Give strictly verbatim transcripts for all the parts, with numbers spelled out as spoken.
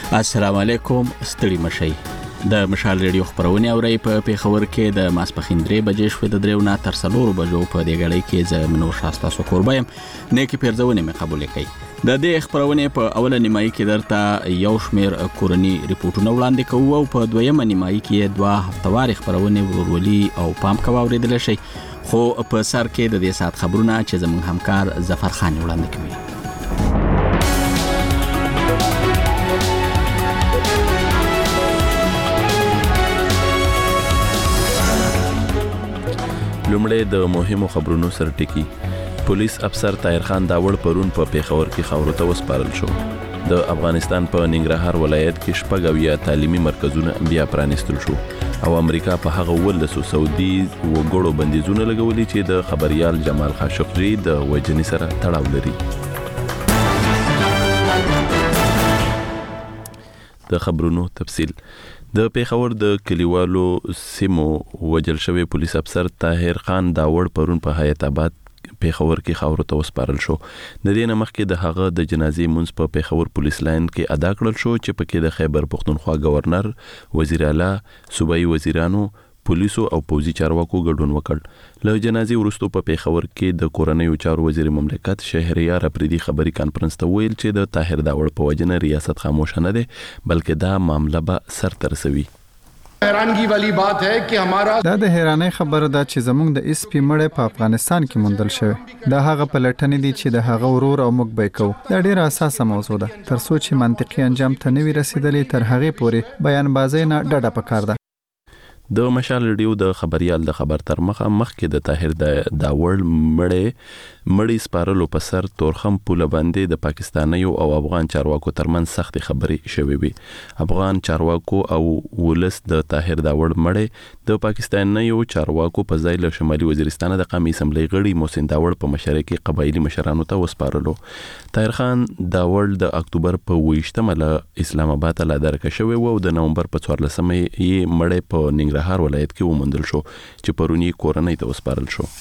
السلام علیکم، ستړي مشئ. د مشال ریډیو خبرونه اوري په پیښور کې د ماسپخین درې بجې شوې د دریو نه تر څلورو بجو په دې غړي کې زه منور شاستا سکوربایم نیکی پیرځونه مې قبول کړي. د دې خبرونه په اوله نیمایي کې درته یو شمیر کورنی ریپورتونه وړاندې کوو او په دویمه نیمایي کې دوه هفتواري خبرونه ورولي او پام کوي اوریدل شي. خو په سر کې د دې سات خبرونه چې زموږ همکار ظفر خان وړاندې کوي. لومړی د مهمو خبرونو سره ټکی. پولیس افسر طاهر خان داوړ پرون په پیښور کې خاورو ته وسپارل شو. د افغانستان په ننګرهار ولایت کې شپږ اویا تعلیمي مرکزونه بیا پرانیستل شو او امریکا په هغه ولسو سعودي وګړو بندیزونه لګولي چې د خبريال جمال خاشقجي د وجنې سره تړاو لري. د خبرونو تفصیل. د پیښور د کلیوالو سیمو وجل شوی پولیس افسر طاهر خان داوړ پرون په حیات آباد پیښور کې خاورو ته وسپارل شو. د دې نه مخکې د هغه د جنازې منځ په پیښور پولیس لاین کې ادا کړل شو چې پکې د خیبر پختونخوا گورنر، وزیر اعلی، صوبایي وزیرانو، پولیسو او پوځي چارواکو ګډون وکړ. له جنازې وروسته په پیښور کې د کورنیو چارو وزیر مملکت شهریار اپریدي خبري کانفرنس ته ویل چې د طاهر داوړ په وجنه ریاست خاموش نه ده بلکې دا معاملہ به سر ته رسوي. हैरानगी वाली बात है कि हमारा دا د حیرانۍ خبره ده چې زموږ د اس پی مړ په افغانستان کې موندل شوی. دا هغه پلټنې دي چې د هغه ورور او موږ به کوو. دا ډیره اساسه موضوع ده. تر څو چې منطقي انجام ته نوي رسیدلې تر هغه پورې بیان بازی نه ډډه پکار ده. د مشال ریډیو د خبريال د خبر تر مخه مخکې د طاهر د داوړ مړې مړې سپارلو په سر تورخم پوله باندې د پاکستانیو او افغان چارواکو ترمن سخت خبرې شوې وي. افغان چارواکو او ولس د طاهر داوړ مړې د پاکستانیو چارواکو په ځای له شمالي وزیرستان د قومي اسمبلی غړي محسن داوړ په مشره کې قبایلی مشرانو ته وسپارلو. طاهر خان داوړ د اکتوبر په ویشتمه له اسلام آباد له درکه شوی او د نومبر په څوارلسمه یې مړې په ننګرهار ولایت کې وموندل شو چې پرونی کورنۍ ته وسپارل شو.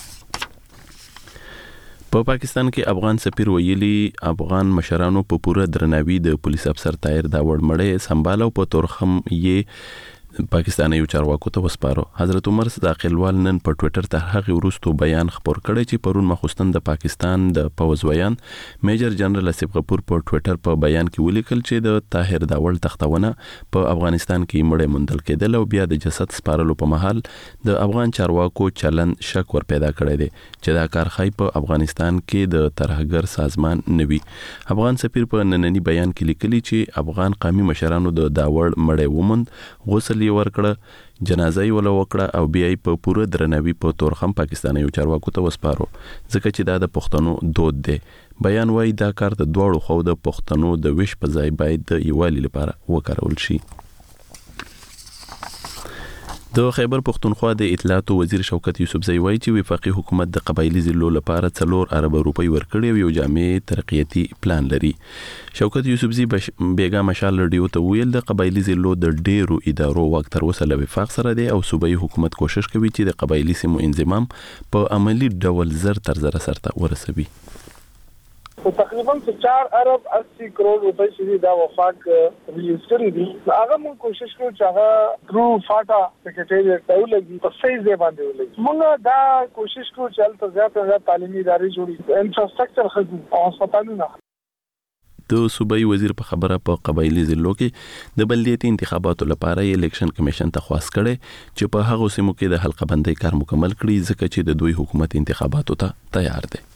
په پا پاکستان کې افغان سفیر ویلي افغان مشرانو په پوره درناوي د پولیس افسر طاهر داوړ مړې سمبالو په تورخم یې پاکستاني چارواکو ته وسپارو. حضرت عمر صداق الوال نن په ټوئیټر تر هغه وروسته بیان خبر کړی چې پرون مخستن د پاکستان د پوز ویان میجر جنرال اسف غفور په ټوئیټر په بیان کې ولیکل چې د طاهر داوړ تختونه په افغانستان کې مړې موندل کېدل او بیا د جسد سپارلو په محل د افغان چارواکو چلن شک ور پیدا کړی دی چې دا کار خای په افغانستان کې د ترهګر سازمان نوي. افغان سفیر په نننی بیان کې لیکلي چې افغان قومي مشرانو د داوړ مړې وموند، غسل ورکړه، جنازه یې ول وکړه او بیا یې په پوره درناوي په تورخم پاکستانیو چارواکو ته وسپارو ځکه چې دا د پښتنو دود دی. بیان وايي دا کار د دواړو خو د پښتنو د ویش په ځای باید د یووالي لپاره وکړول شي. د خیبر پختونخوا د اطلاعات وزیر شوکت یوسفزی وایي چې وفاقي حکومت د قبایلی ضلعو لپاره څلور ارب روپۍ ورکړي او یو جامع ترقیاتی پلان لري. شوکت یوسفزی بیګا مشال ریډیو ته ویل د قبایلی ضلعو د ډیرو ادارو وخت تر اوسه له وفاق سره دی او صوبایي حکومت کوشش کوي چې د قبایلی سیمو انضمام په عملی ډول زر تر زر سره ورسوي. तो तकरीबन चार अरब अस्सी करोड़ रुपए से دا وفاق ریلیز کړی دي. هغه موږ کوشش کوو چې هغه تھرو فاټا سیکریټریټ ته ولګي په صحیح ځای باندې ولګي. موږ دا کوشش کوو چې هلته زیات زیات تعلیمي ادارې جوړې، انفراستراکچر خدو او هسپتالونه. د صوبایي وزیر په خبره په قبایلی ضلعو کې د بلدیاتي انتخاباتو لپاره الیکشن کمیشن ته خواست کړي چې په هغه سیمو کې د حلقه بندۍ کار مکمل کړي ځکه چې د دوی حکومت انتخاباتو ته تیار دی.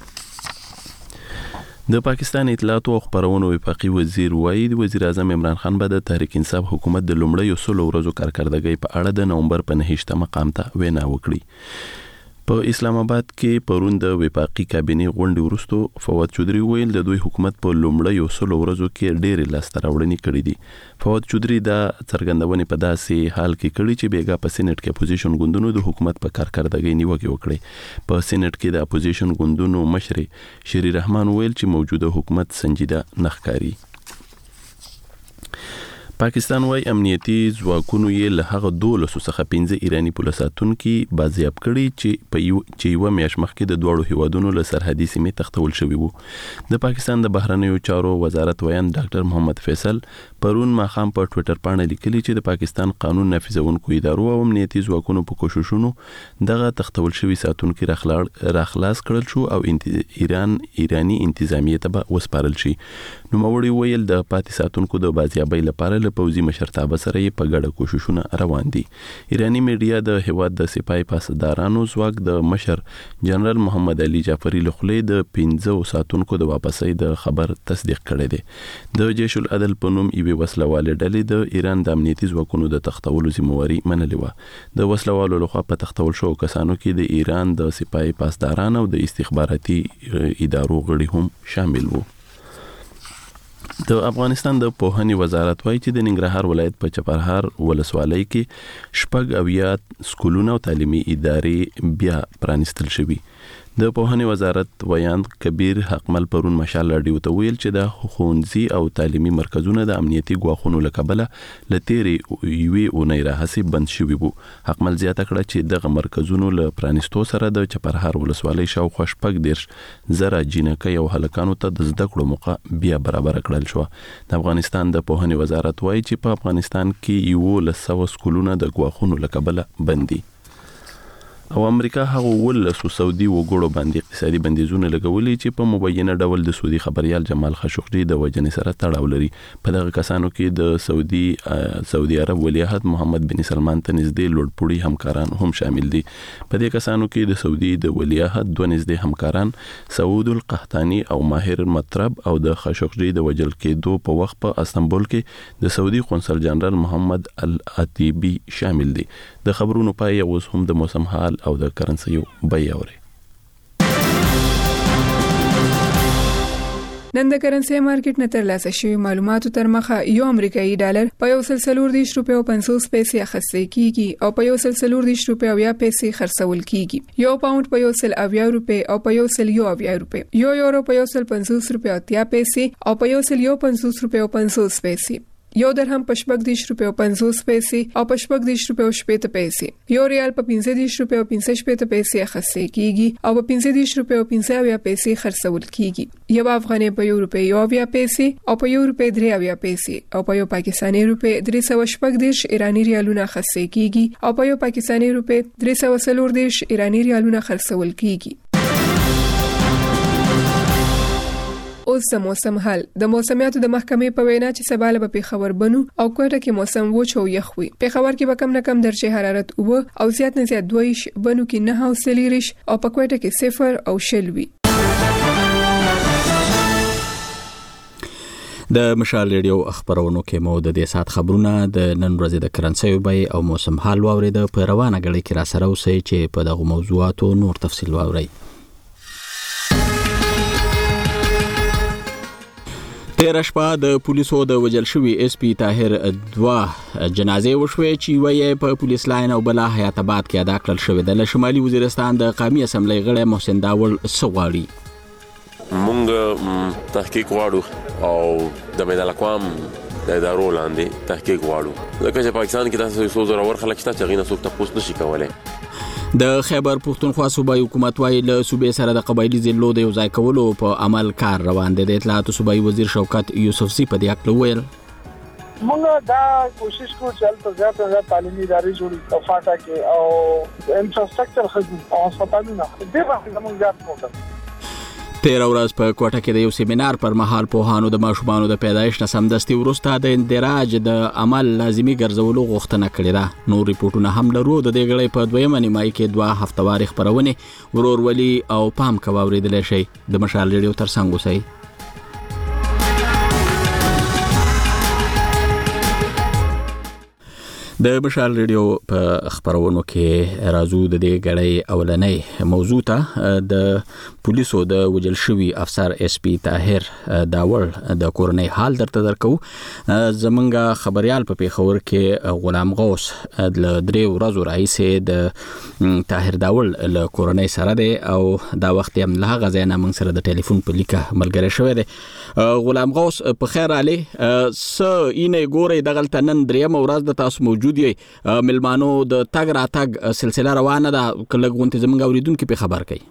د پاکستان اطلاعات او خبرونو وفاقي وزیر وایي وزیر اعظم عمران خان به د تحریک انصاف حکومت د لومړیو سلو ورځو کارکردګۍ په اړه د نومبر په نهه مقام ته وینا وکړي. په اسلام آباد کې پرون د وفاقي کابینې غونډې وروسته فواد چودري ویل د دوی حکومت په لومړیو سلو ورځو کې ډېرې لاسته راوړنې کړې دي. فواد چودري دا څرګندونې په داسې حال کې کړې چې بیګا په سېنات کې اپوزیشن ګوندونو د حکومت په کارکردګۍ نیوکه وکړي. په سېنات کې د اپوزیشن ګوندونو مشر شری رحمان ویل چې موجوده حکومت سنجیده نه ښکاري. پاکستان وايي امنیتي ځواکونو یې له هغه دولسو څخه پنځه ایرانی پولیساتونکو بازیاب کړي چې په یو چې یو میاشت مخکې د دوړو هیوادونو له سرحدي سیمې تختول شوی وو. د پاکستان د بهرنیو چارو وزارت ویان ډاکټر محمد فیصل پرون ماخام په ټوئیټر باندې لیکلي چې د پاکستان قانون نافذونکو ادارو او امنیتي ځواکونو په کوششونو دغه تختول شوی ساتونکو راخلاص کړل شو او ایران ایرانی انتظامیه ته وسپارل شي. نو موري ویل د پاتې ساتونکو د بازیابۍ لپاره له پوځي مشرتابه سره په ګډه کوششونه روان دي. ایرانی میډیا د هواد د سپای پاسدارانو ځواک د مشر جنرال محمد علي جعفری له خلې د پنځه ساتونکو د واپسۍ د خبر تصدیق کړی دی. د جيش العدل په نوم یوه وسلواله ډلې د ایران د امنیتي ځواکونو د تختولو ذمہواري منلې و. د وسلوالو لخوا په تختول شو کسانو کې د ایران د سپای پاسداران او د استخباراتي ادارو غړي هم شامل وو. د افغانستان د پوهنې وزارت وايي چې د ننګرهار ولایت په چپرهار ولسوالۍ کې شپږ اویا سکولونه او تعلیمي ادارې بیا پرانستل شوي. د پوهنې وزارت ویان کبیر حقمل پرون مشال راډیو ته ویل چې د ښوونځي او تعلیمي مرکزونه د امنیتي ګواښونو له کبله له تیرې یوې اونۍ راهیسې بند شوي وو. حقمل زیاته کړه چې دغه مرکزونو له پرانستو سره د چپرهار ولسوالۍ شاوخوا شپږ دېرش زره جینکۍ او هلکانو ته د زده کړو موقع بیا برابر کړل شو. د افغانستان د پوهنې وزارت وايي چې په افغانستان کې یولس سوه سکولونه د ګواښونو له کبله بند دي. او امریکا هغه ولسو سعودي وګړو باندې اقتصادي بندیزونه لګولي چې په مبینه ډول د سعودي خبريال جمال خاشقجي د وجنې سره تړاو لري. په دغه کسانو کې د سعودي سعودي عرب ولیعهد محمد بن سلمان ته نږدې لوړپوړي همکاران هم شامل دي. په دې کسانو کې د سعودي د ولیعهد دوه نږدې همکاران سعود القحطاني او ماهر مطرب او د خاشقجي د وجل کېدو په وخت په استانبول کې د سعودي قونسل جنرال محمد العتیبي شامل دي. د خبرونو پای اوس هم د موسم حال او د کرنسیو بیه اوري. نن د کرنسي مارکیټ نه ترلاسه شوی معلوماتو تر مخه یو امریکایي ډالر په یو سل څلور دېرش روپۍ او پنځوس پیسې اخیستل کیږي او په یو سل څلور دېرش روپۍ او یا پیسې خرڅول کیږي. یو پاوند په یو سل اویا روپۍ او په یو سل یو اویا روپۍ، یو یورو په یو سل پنځوس روپۍ او اتیا پیسې او په یو سل یو پنځوس روپۍ او پنځوس پیسې، یو درهم په شپږ دېرش روپۍ او پنځوس پیسې او په شپږ دېرش روپۍ او شپېته پیسې، یو ریال په پنځه دېرش روپۍ او پنځه شپېته پیسې اخیستل کیږي او په پنځه دېرش روپۍ او پنځه اویا پیسې خرڅول کیږي. یو افغانۍ په یو روپۍ یو اویا پیسې او په یو روپۍ درې اویا پیسې او په یو پاکستاني روپۍ درې سوه شپږ دېرش ایرانی ریالونه اخیستل کیږي او په یو پاکستاني روپۍ درې سوه څلور دېرش ایرانی ریالونه خرڅول کیږي. اوس د موسم حال. د موسمیاتو د محکمې په وینا چې سبا له پیښور بنو او کوټه کې موسم وچ او یخ وي. پیښور کې به کم نه کم درجه حرارت اوه او زیات نه زیات دوه ویشت، بنو کې نه او سلیریش او په کوټه کې صفر او شل وي. د مشال ریډیو خبرونو کې مو د دې سات خبرونه د نن ورځې د کرنسي بیه او موسم حال واورید. په روانه غړي کې را سره اوسئ چې په دغه موضوعاتو نور تفصیل واورئ. تیر شپه د پولیسو د وجل شوی اس پی طاهر دوا جنازې وشوي چې وایي په پولیس لاین او بل حیات آباد کې ادا کړل شوی د شمالي وزیرستان د قومي اسمبلی غړی محسن داول سغواړي. مونږ تحقیق غواړو او د بین الاقوام د ادارو لاندې تحقیق غواړو ځکه چې پاکستان کې تاسو څو زره ور خلک شته چې غینه څوک تاسو نشي کولای. د خیبر پختونخوا صوبایي حکومت وايي له صوبې سره د قبایلی ضلعو د یو ځای کولو په عمل کار روان دی. د اطلاعات صوبایي وزیر شوکت یوسفزي په دې اړه ویل موږ دا کوشش کوو چې تل زیات زیات تعلیمي ادارې جوړې او فاټا کې او انفراستراکچر خدمت او هسپتالونه دې باندې موږ زیات کوو. تیر ورځ په کوټه کې د یو سیمینار پر مهال پوهانو د ماشومانو د پیدایښت نه سمدستي وروسته د اندراج د عمل لازمي ګرځولو غوښتنه کړې ده. نور ریپورتونه هم لرو. د دې غړي په دویمه نیمایي کې دوه هفتواري خبرونه ورورولي او پام کوي اوریدل شي. د مشال ریډیو ترڅنګ اوسئ. د مشال ریډیو په خبرونو کې راځو د دې غړې اولنۍ موضوع ته د پولیسو د وجل شوی افسر اس پی طاهر داور د کورنۍ حال درته درکو. زمونږ خبريال په پیښور کې غلام غوث د درې ورځې راهیسې د طاهر داور له کورنۍ سره دی او دا وخت هم له غزاینه موږ سره د ټلیفون په لیکه ملګری شوی دی. غلام غوث په خیر علي س اینې ګوري دغلت نن دریم ورځ د تاسو موجود یې ملمانو د تاګ را تاګ سلسله روانه ده کله غونته زمونږ اوریدونکو په خبر کوي.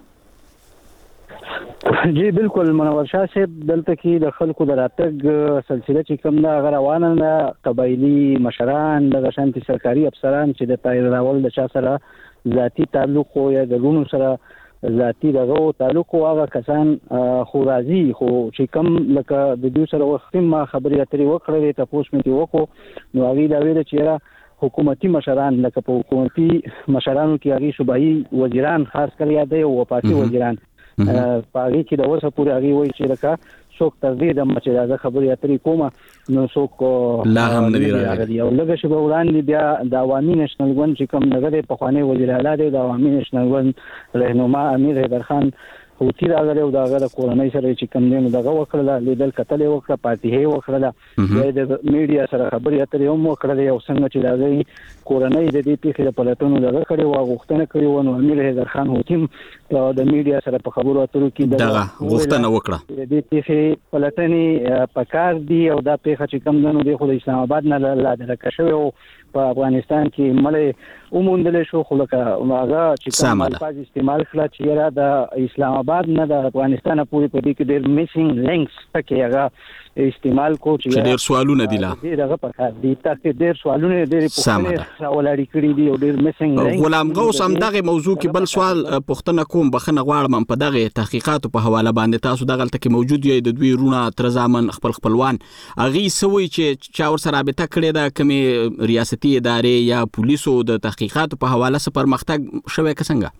جی بالکل منور شاه صاحب دلته کې د خلکو د راتګ سلسله چې کوم دا روانه ده قبایلی مشران د شانتي سرکاري افسران چې د طاهر داور د چا سره ذاتی تعلق او یا د لونو سره ذاتی دغه تعلق او هغه کسان خو راځي خو چې کوم لکه د دوی سره وخت ما خبرې اترې وکړې ته پوښتنه کې وکړو نو هغه دا ویل چې حکومتي مشران لکه په حکومتي مشرانو کې هغه صوبایي وزیران خاص کر یاد دی او پارتي وزیران په هغه کې د اوسه پورې هغه وایي چې لکه څوک تصدیق د مچ دا خبرې اترې کومه نو څوک لا هم نه دی راغلی او لږ شی به وړاندې بیا د عوامي نېشنل ګوند چې کوم نګره په خواني وزیر اعلی دی د عوامي نېشنل ګوند رهنما امیر حیدر خان هوتی راغلی او داغه د کورنۍ سره چې کوم دینو دغه وکړه لیدل کتل وکړه پارتي هي وکړه د میډیا سره خبرې اترې هم وکړه او څنګه چې داغه کورنۍ د دې پیښې په لټونو دغه کړي او غوښتنه کړي و نو امیر حیدر خان هوتی د میډیا سره په خبرو اترو کې دغه غوښتنه وکړه د دې پیښې په لټنې پکار دی او دا پیښه چې کوم دنو د خو د اسلام آباد نه لاله درکه شوی او په افغانستان کې ملې اوموندل شو خو لکه هغه چې کوم الفاظ استعمال کړل چې را د اسلام آباد نه د افغانستان پورې په دې کې ډېر میسینګ لینکس پکې هغه استعمال کو چې ډېر سوالونه دي لا دغه پکار دي تاسو ډېر سوالونه ډېر پوښتنه ولاړی کړی دي او ډېر میسینګ لینکس. غلام غوث هم دغه موضوع کې بل سوال پوښتنه کوم بخنه غواړم په دغه تحقیقاتو په حواله باندې تاسو دغه تل کې موجود یې د دوی رونه تر زامن خپل خپلوان اغي سوي چې چا ور سره رابطه کړې ده کومي ریاستي ادارې یا پولیسو د تحقیقاتو په حواله سره پرمختګ شوی څنګه؟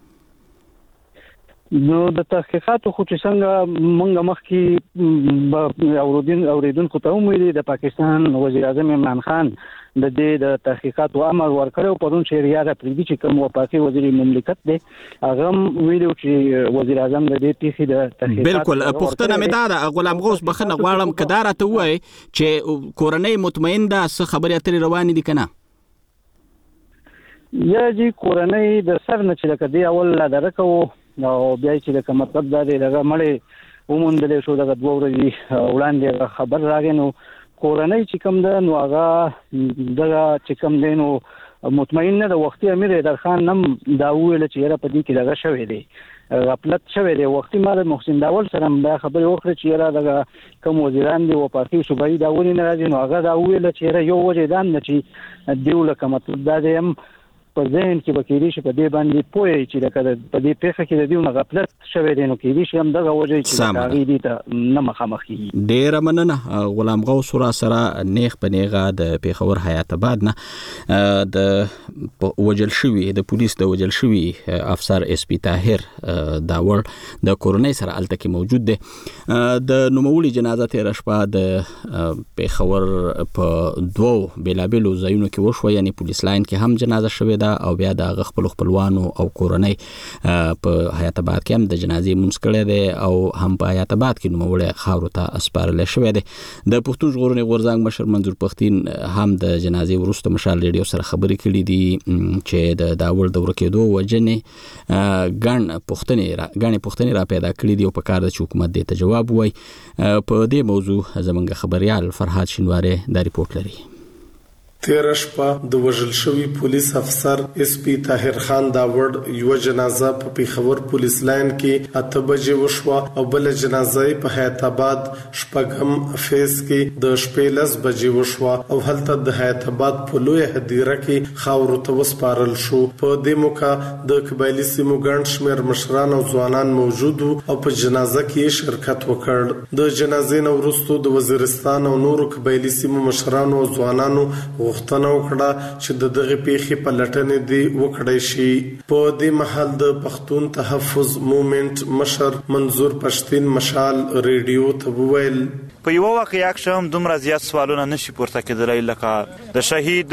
نو د تحقیقاتو خو چې څنګه مونږ مخکې اوریدون اوریدونکو ته ویلي د پاکستان وزیر اعظم عمران خان د دې د تحقیقاتو امر ورکړو پرون چې ریاض پریدي چې کوم وفاقي وزیر مملکت دی هغه ویلو چې وزیر اعظم د دې پیښې د تحقیقات بالکل پښتنه مې دا غلام غوث بخنه غواړم کدار ته وای چې کورنۍ مطمئن ده څه خبرې اترې روان دي کنه یا جی کورنۍ د سر نه چې لکه دی اول لا درکو نو بیا چې لکه مطلب دا دی دغه مړې وموندل شو دغه دوه ورځې وړاندې خبر راغی نو کورنۍ چې کوم ده نو هغه دغه چې کوم دی نو مطمئن نه د وختي امیر حیدر خان نم دا ویل چې را په دې کې دغه شوی دی غفلت شوی دی وختي مال محسن داول سره دا خبر وکړه چې را دغه کوم وزیران دی او پارتي صوبایي دا ولې نه راځي نو هغه دا ویل چې را یو وجه دا نه چې دیو لکه مطلب دا دی هم په ذهن کې بکیری شي په دې باندې پوهې چې لکه په دې پیښه کې د دې غفلت شوی دی نو کې دي چې هم دغه وجه چې هغه دې ته نه مخامخ کیږي. ډېر مننه غلام غوث را سره نیغ په نیغه د پیښور حیات آباد نه د وجل شوی د پولیس د وجل شوی افسر اس پی طاهر داور د کورنۍ سره الته کې موجود دی. د نوموړي جنازه تیر شپه د پیښور په دوه بیلابلو ځایونو کې وشو یعنی پولیس لاین کې هم جنازه شوی دا او بیا د خپل خپلوانو او کورنۍ په حیات آباد کې هم د جنازې مونږ کړی دی او هم په حیات آباد کې نوموړی خاورو ته اسپارل شوی دی. د پښتون ژغورنې غورځنګ مشر منظور پښتين هم د جنازې وروسته مشال ریډیو سره خبرې کړې دي چې د داور د ورکېدو وجنې ګڼ پښتنې را ګڼ پښتنې را پیدا کړې دي او په کار د حکومت دې ته جواب وای. په دې موضوع زمونږ خبريال فرحات شینواره دا ریپورت لري. تیره شپه د وژل شوي پولیس افسر اس پی طاهر خان داور یو جنازه په پیښور پولیس لاین کې اته بجې وشوه او بل جنازه په حیات آباد شپږم فیز کې د شپې لس بجې وشوه او هلته د حیات آباد په لوی هدیره کې خاورو ته وسپارل شو. په دې موقع د قبایلی سیمو ګڼ شمېر مشران او ځوانان موجود او په جنازه کې شرکت وکړ. د جنازې نه وروسته د وزیرستان او نورو قبایلی سیمو مشرانو او ځوانانو غوښتنه وکړه چې د دغه پیښې په لټنې دی وکړای شي. په دې محل د پښتون تحفظ موومېنټ مشر منظور پښتين مشال ریډیو ته وویل په یو واقعیا کې هم دومره زیات سوالونه نشي پورته کېدلی لکه د شهید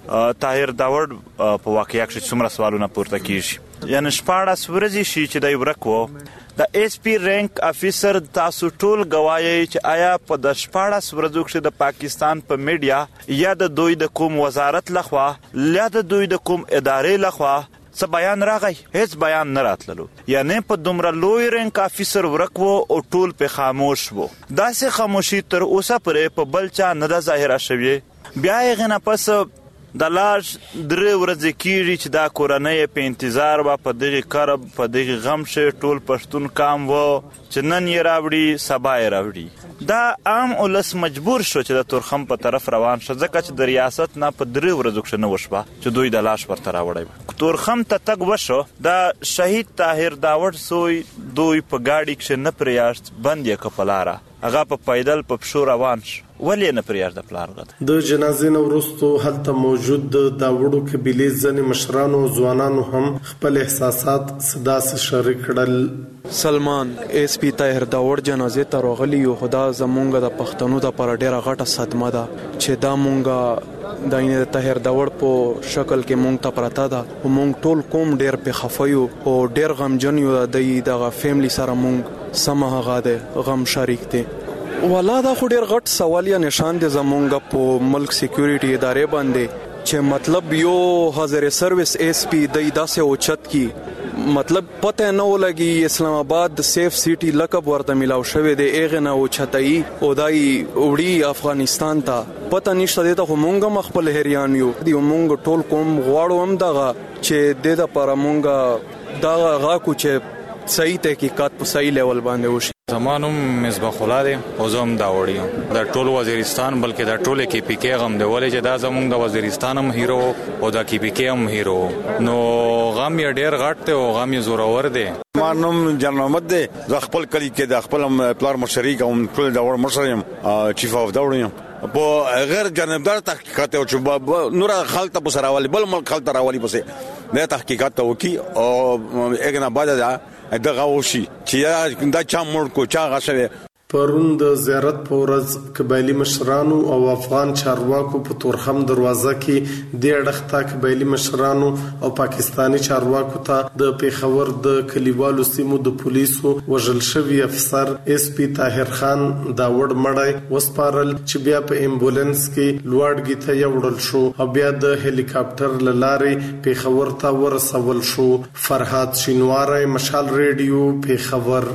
طاهر داوړ په واقعیا کې څومره سوالونه پورته کیږي. یعنی شپاړس ورځې شي چې دی ورک و. د ایس پی رینک افیسر تاسو ټول گواهی چې آیا په د شپاړس ورځو کې د پاکستان په میډیا یا د دوی د کوم وزارت لخوا یا د دوی د کوم ادارې لخوا څه بیان راغی؟ هیڅ بیان نه راتللو. یعنی په دومره لوی رینک افیسر ورک وو او ټول په خاموش وو. داسې خاموشي تر اوسه پورې په بل چا نه ده ظاهره شوې. بیا یې نه پس د لاش درې ورځې کېږي چې دا کورنۍ په انتظار وه، په دغې کرب په دغې غم شي ټول پښتون کام و چې نن یې راوړي سبا یې راوړي. دا عام ولس مجبور شو چې د تورخم په طرف روان شو، ځکه چې د ریاست نه په درې ورځو کې نه وشوه چې دوی د لاش ورته راوړی. تورخم ته تګ وشو، د شهید طاهر داوړ سوی دوی په ګاډي کې نه پریاشت، بند یې که په لاره، هغه په پیدل په پښو روان شو. ولې نه پریاش د پلار غد د جنازې نه وروسته هلته موجود د داوړو قبیلې ځینې مشرانو او ځوانانو هم خپل احساسات صداسه شریک کړل. سلمان ایس پی طاهر داوړ جنازې ته راغلی یو، خدا زمونږ د پښتنو د پر ډیره غټه صدمه ده چې دا مونږه د اینې طاهر داوړ په شکل کې مونږ ته پراته ده او مونږ ټول کوم ډیر په خفایو او ډیر غمجن یو د دغه فیملی سره مونږ سم هغه ده غم شریک دي. والا دا خو ډیر غټ سوال یا نشان دی زمونږ په ملک سکیورټي ادارې باندې چې مطلب یو حاضر سروس ایس پی د داسې اوچت کی مطلب پته نه ولګي اسلام آباد سیف سیټي لقب ورته ملاو شوی دی اغه نه اوچتای او دای وړي افغانستان ته پته نشته دی ته مونږه مخبل هریان یو دی مونږ ټول کوم غواړو هم دغه چې د د پر مونږه دا غا کو چې صحیح تحقیقات په صحیح لیول باندې وشي. زمانم مصباح الله دی او زم دا وړي د ټول وزیرستان بلکې د ټول کې پی کې غم دی ولې چې دا زمونږ د وزیرستان هم هیرو او د کې پی کې هم هیرو نو غم یې ډیر غټ دی او غم یې زورور دی. مانم جنرال محمد دی ز خپل کلی کې د خپل پلار مشري کوم ټول دا ور مشریم چیف اف دا وړم په غیر جانبدار تحقیقات او چې نور خلک په سراوالي بل ملک خلک راوالي پسې د تحقیقات وکي او اګه نه بعد دا دغه وشي چې دا چا مړ کو چا غشوي. پرون د زیارت په ورځ قبایلی مشرانو او افغان چارواکو په تورخم دروازه کې د اړخته قبایلی مشرانو او پاکستانی چارواکو ته د پیښور د کلیوالو سیمو د پولیسو وژل شوی افسر ایس پی طاهر خان داوړ مړی وسپارل چې بیا په امبولانس کې لوړګي ته یوړل شو او بیا د هلیکاپټر لارې پیښور ته ورسول شو. فرحات شینواری، مشال ریډیو، پیښور.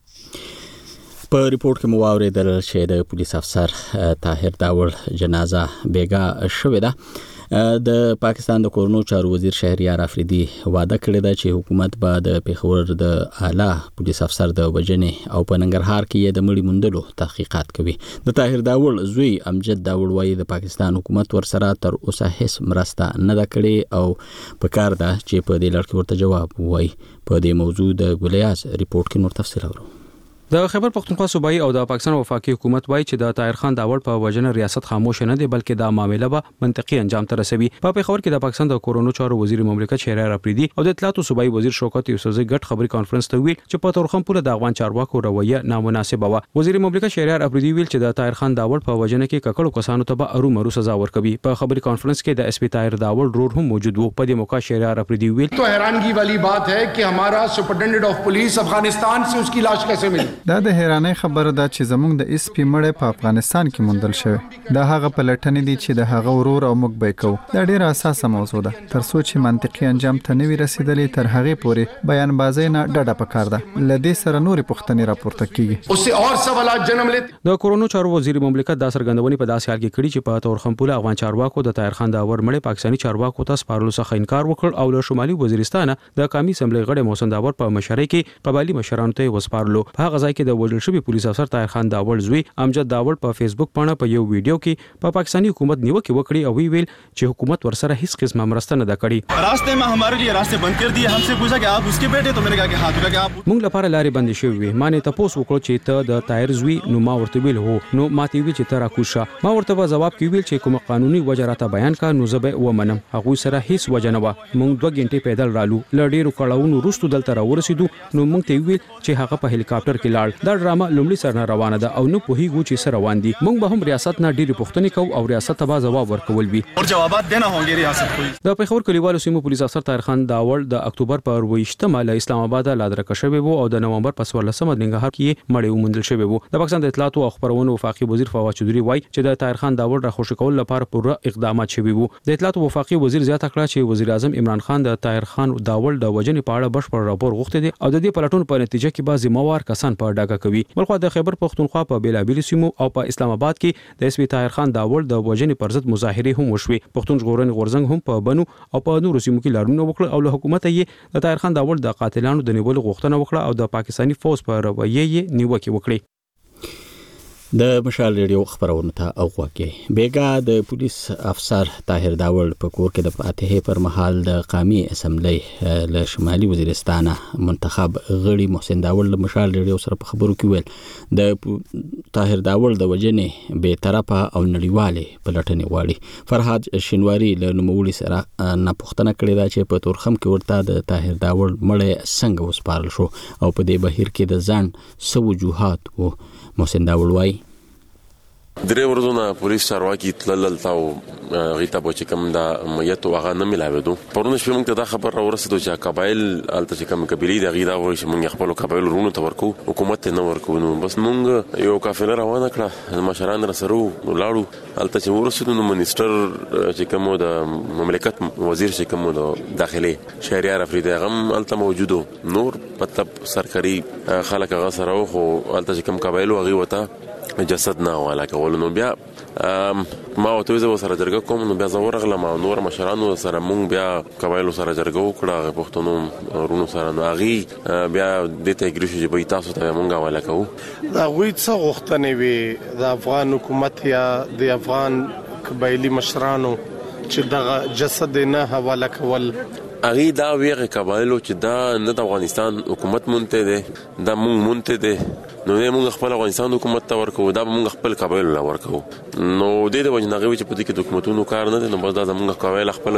په ریپورت کې مو واوریدل چې د پولیس افسر طاهر داوړ جنازه بیګا شوې ده. د پاکستان د کورونو چارو وزیر شهریار افریدي وعده کړې ده چې حکومت به د پیښور د اعلی پولیس افسر د وجنې او په ننګرهار کې د مړي موندلو تحقیقات کوي. د طاهر داوړ زوی امجد داوړ وايي د پاکستان حکومت ورسره تر اوسه هیڅ مرسته نه ده کړې او په کار ده چې په دې لړ کې ورته جواب ووایي. په دې موضوع د ګلیاز ریپورت کې نور تفصیل اورو. د خیبر پختونخوا صوبایي او د پاکستان وفاقي حکومت وایي چې د طاهر خان داوړ په وجنه ریاست خاموش نه دی بلکې دا معاملې به منطقي انجام ته رسوي. په پیښور کې د پاکستان د کورونو چارو وزیر مملکت شهریار افریدي او د اطلاعات صوبایي وزیر شوکت یوسفزئی ګډ خبري کانفرنس ته ویل چې په تورخم پوره د افغان چارواکو رویه نامناسبه و. وزیر مملکت شهریار افریدي ویل چې د طاهر خان داوړ په وجنه کې ککړو کسانو ته به ارو مرو سزا ورکوي. په خبري کانفرنس کې د اس پی طاهر داوړ رور هم موجود وو. په دې موقع شهریار افریدي ویل تو حیرانگی والی بات ہے کہ ہمارا سپرنٹینڈنٹ آف پولیس افغانستان سے اس کی لاش کیسے ملی. دا د حیرانۍ خبره ده چې زموږ د اس پی مړی په افغانستان کې موندل شوی. دا هغه پلټنې دي چې د هغه ورور او موږ به کوو. دا ډیره اساسه موضوع ده. تر څو چې منطقي انجام ته نه وي رسیدلی تر هغې پورې بیان بازۍ نه ډډه پکار ده. له دې سره نورې پوښتنې راپورته کیږي. اس سے اور سوالات جنم لیتے. د کورونو چارو وزیر مملکت دا څرګندونې په داسې حال کې کړي چې په تورخم پوله افغان چارواکو د طاهر خان داوړ مړی پاکستاني چارواکو ته سپارلو څخه انکار وکړ او له شمالي وزیرستان د قومي اسمبلی غړي محسن داوړ په مشرۍ کې قبایلی مشرانو ته وسپارلو. په هغه ځای کې د وژل شوی پولیس افسر طاهر خان داوړ زوی امجد داوړ په فیسبوک باندې په یو ویډیو کې په پاکستاني حکومت نیوکه وکړي او وی ویل چې حکومت ورسره هیڅ قسمه مرسته نه کړې. راستے میں ہمارے لیے راستے بند کر دیے. ہم سے پوچھا کہ آپ اس کے بیٹے تو میں نے کہا کہ ہاں. تو کہا کہ موږ لپاره لارې بندې شوې وي. ما نه تاسو وکړو چې ته د طاهر زوی نو ما ورته ویل هو نو ما تی وی چې ته راکوشه. ما ورته جواب کې ویل چې کوم قانوني وجه راته بیان کا نو زه به ومنم. هغه سره هیڅ وجه نه و. موږ دوه غنټې پیدل رالو. لړ ډیرو کړهونو وروسته دلته راورسېدو نو موږ ته ویل چې هغه په هلیکاپټر کې لاړ لاړ. دا ډرامه لومړی سر روانه ده او نو په هیڅ چې سره روان دي. موږ به هم ریاست نه ډېری پوښتنې کوو او ریاست ته به جواب ورکول وي اور جوابات دینا هونګي ریاست کو. د پیښور کلیوالو سیمو پولیس افسر طاهر خان داوړ د اکتوبر پر ویشتمه له اسلام آباد لادرکه شوی وو او د نومبر په څوارلسمه ننګرهار کې مړی وموندل شوی وو. د پاکستان د اطلاعات او خبرونو وفاقي وزیر فواد چودري وایي چې د طاهر خان داوړ را خوشی کول لپاره پوره اقدامات شوي وو. د اطلاعات او وفاقي وزیر زیاته کړه چې وزیر اعظم عمران خان د طاهر خان داوړ د وجنې په اړه بشپړ راپور غوښتي دي او د دې پلټون په نتیجه کې بعضی موار کسان په ډاګه کوي. بلخو د خیبر پختونخوا په بیلابیل سیمو او په اسلام آباد کې د اس پی طاهر خان داوړ د وجنې پر ضد مظاهره هم وشوي. پښتون ژغورنې غورځنګ هم په بنو او په نورو سیمو کې لارونه وکړه او له حکومت یې د طاهر خان داوړ د قاتلانو د نیولو غوښتنه وکړه او د پاکستاني فوج په رویه یې نیوکه وکړه. د مشال ریډیو خبرونه ته اوغوکه بیګا د پولیس افسر طاهر داوړ په کور کې د فاتحه پر مهال د قومي اسمبلی له شمالي وزیرستان منتخب غړي محسن داوړ له مشال ریډیو سره په خبرو کې ویل د طاهر داوړ د وجنې به طرفه او نړیواله پلټنې واړي. فرهاد شینواری له نوموړي سره نه پوښتنه کړې ده چې په تورخم کې ورته د طاهر داوړ مړی څنګه وسپارل شو او په دې بهیر کې د ځان سو وجوهات وو. محسن داوړ وایي درې ورځې نه پولیس چارواکي تلل تاو غیتا په کوم دا مېته واغه نه ملاوي پرونه شپه موږ ته دا خبر راورسېدو چې قبایل الته چې کوم قبيلي د غیدا وایي چې موږ خپل قبایل رونو ته ورکو حکومت نه ورکو نو بس موږ یو کافله روانه کړه مشران رسرو لاړو الته چې ورسېدو نو منیسټر چې کوم د مملکت وزیر چې کوم د داخلي شهريار افریدي غم الته موجودو نور مطلب سرکاري خلک غسر او خو الته چې کوم قبایل وغي وته جسد نه والا کول نو بیا ما وته زه سره جرګه کوم نو بیا زور غلم او نور مشرانو سره مونږ بیا قبایل سره جرګه وکړه پښتونو رونو سره نو اغي بیا د ته ګریشو چې به تاسو ته مونږه والا کوو. دا وی څه غوښتنې وي د افغان حکومت یا د افغان قبایلی مشرانو چې د جسد نه حواله کول اغي دا ویغه قبایلو چې دا نه د افغانستان حکومت مونته ده دا مونږ مونته ده نو موږ خپل افغانستان حکومت ته ورکو دا موږ خپل قبایل لا ورکو نو د دې وجه نه غوي چې په دې کې حکومتونو کار نه دي نو بس دا زموږ قبایل خپل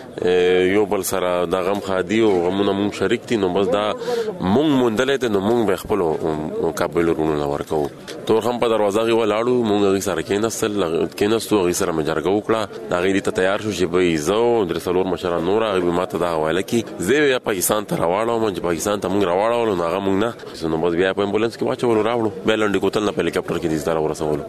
کې یو بل سره د غم خادي او غمونه موږ شریک دي نو بس دا موږ مونډلې ته نو موږ به خپل قبایل رونو لا ورکو تور هم په دروازه غي ولاړو موږ غي سره کېناستل کېناستو غي سره مجرګه وکړه دا غي ته تیار شو چې به زو در څلور مشران نور غي ماته دا حواله کې زه یا پاکستان ته راوړم چې پاکستان ته موږ راوړل نو هغه موږ نه نو بس بیا په امبولانس کې واچو ول راوړو بلند کوتل نه په هلیکاپټر کې دي ستاره ورسول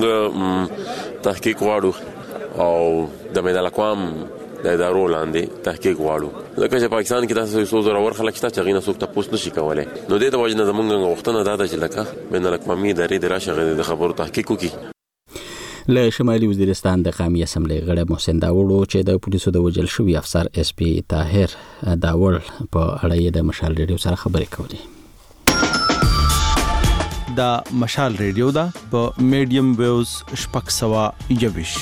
مونږ تحقیق واړو او د مېدل اقوام د ادارو لاندې تحقیق واړو لکه چې پاکستان کې تاسو یو زره ور خلک چې غینه څوک تاسو نشي کولای نو د دې وجه نه زمونږ وختونه دا چې لکه بین الاقوامي ادارې د راشه د خبرو تحقیق وکړي. له شمالي وزیرستان د قومي اسمبلی غړی محسن داوړ چې د پولیسو د وجل شوی افسر اس پی طاهر داوړ په اړه د مشال ریډیو سره خبرې کولې. دا مشال ریډیو دا په میډیم ویوز شپږ سوه یوویش.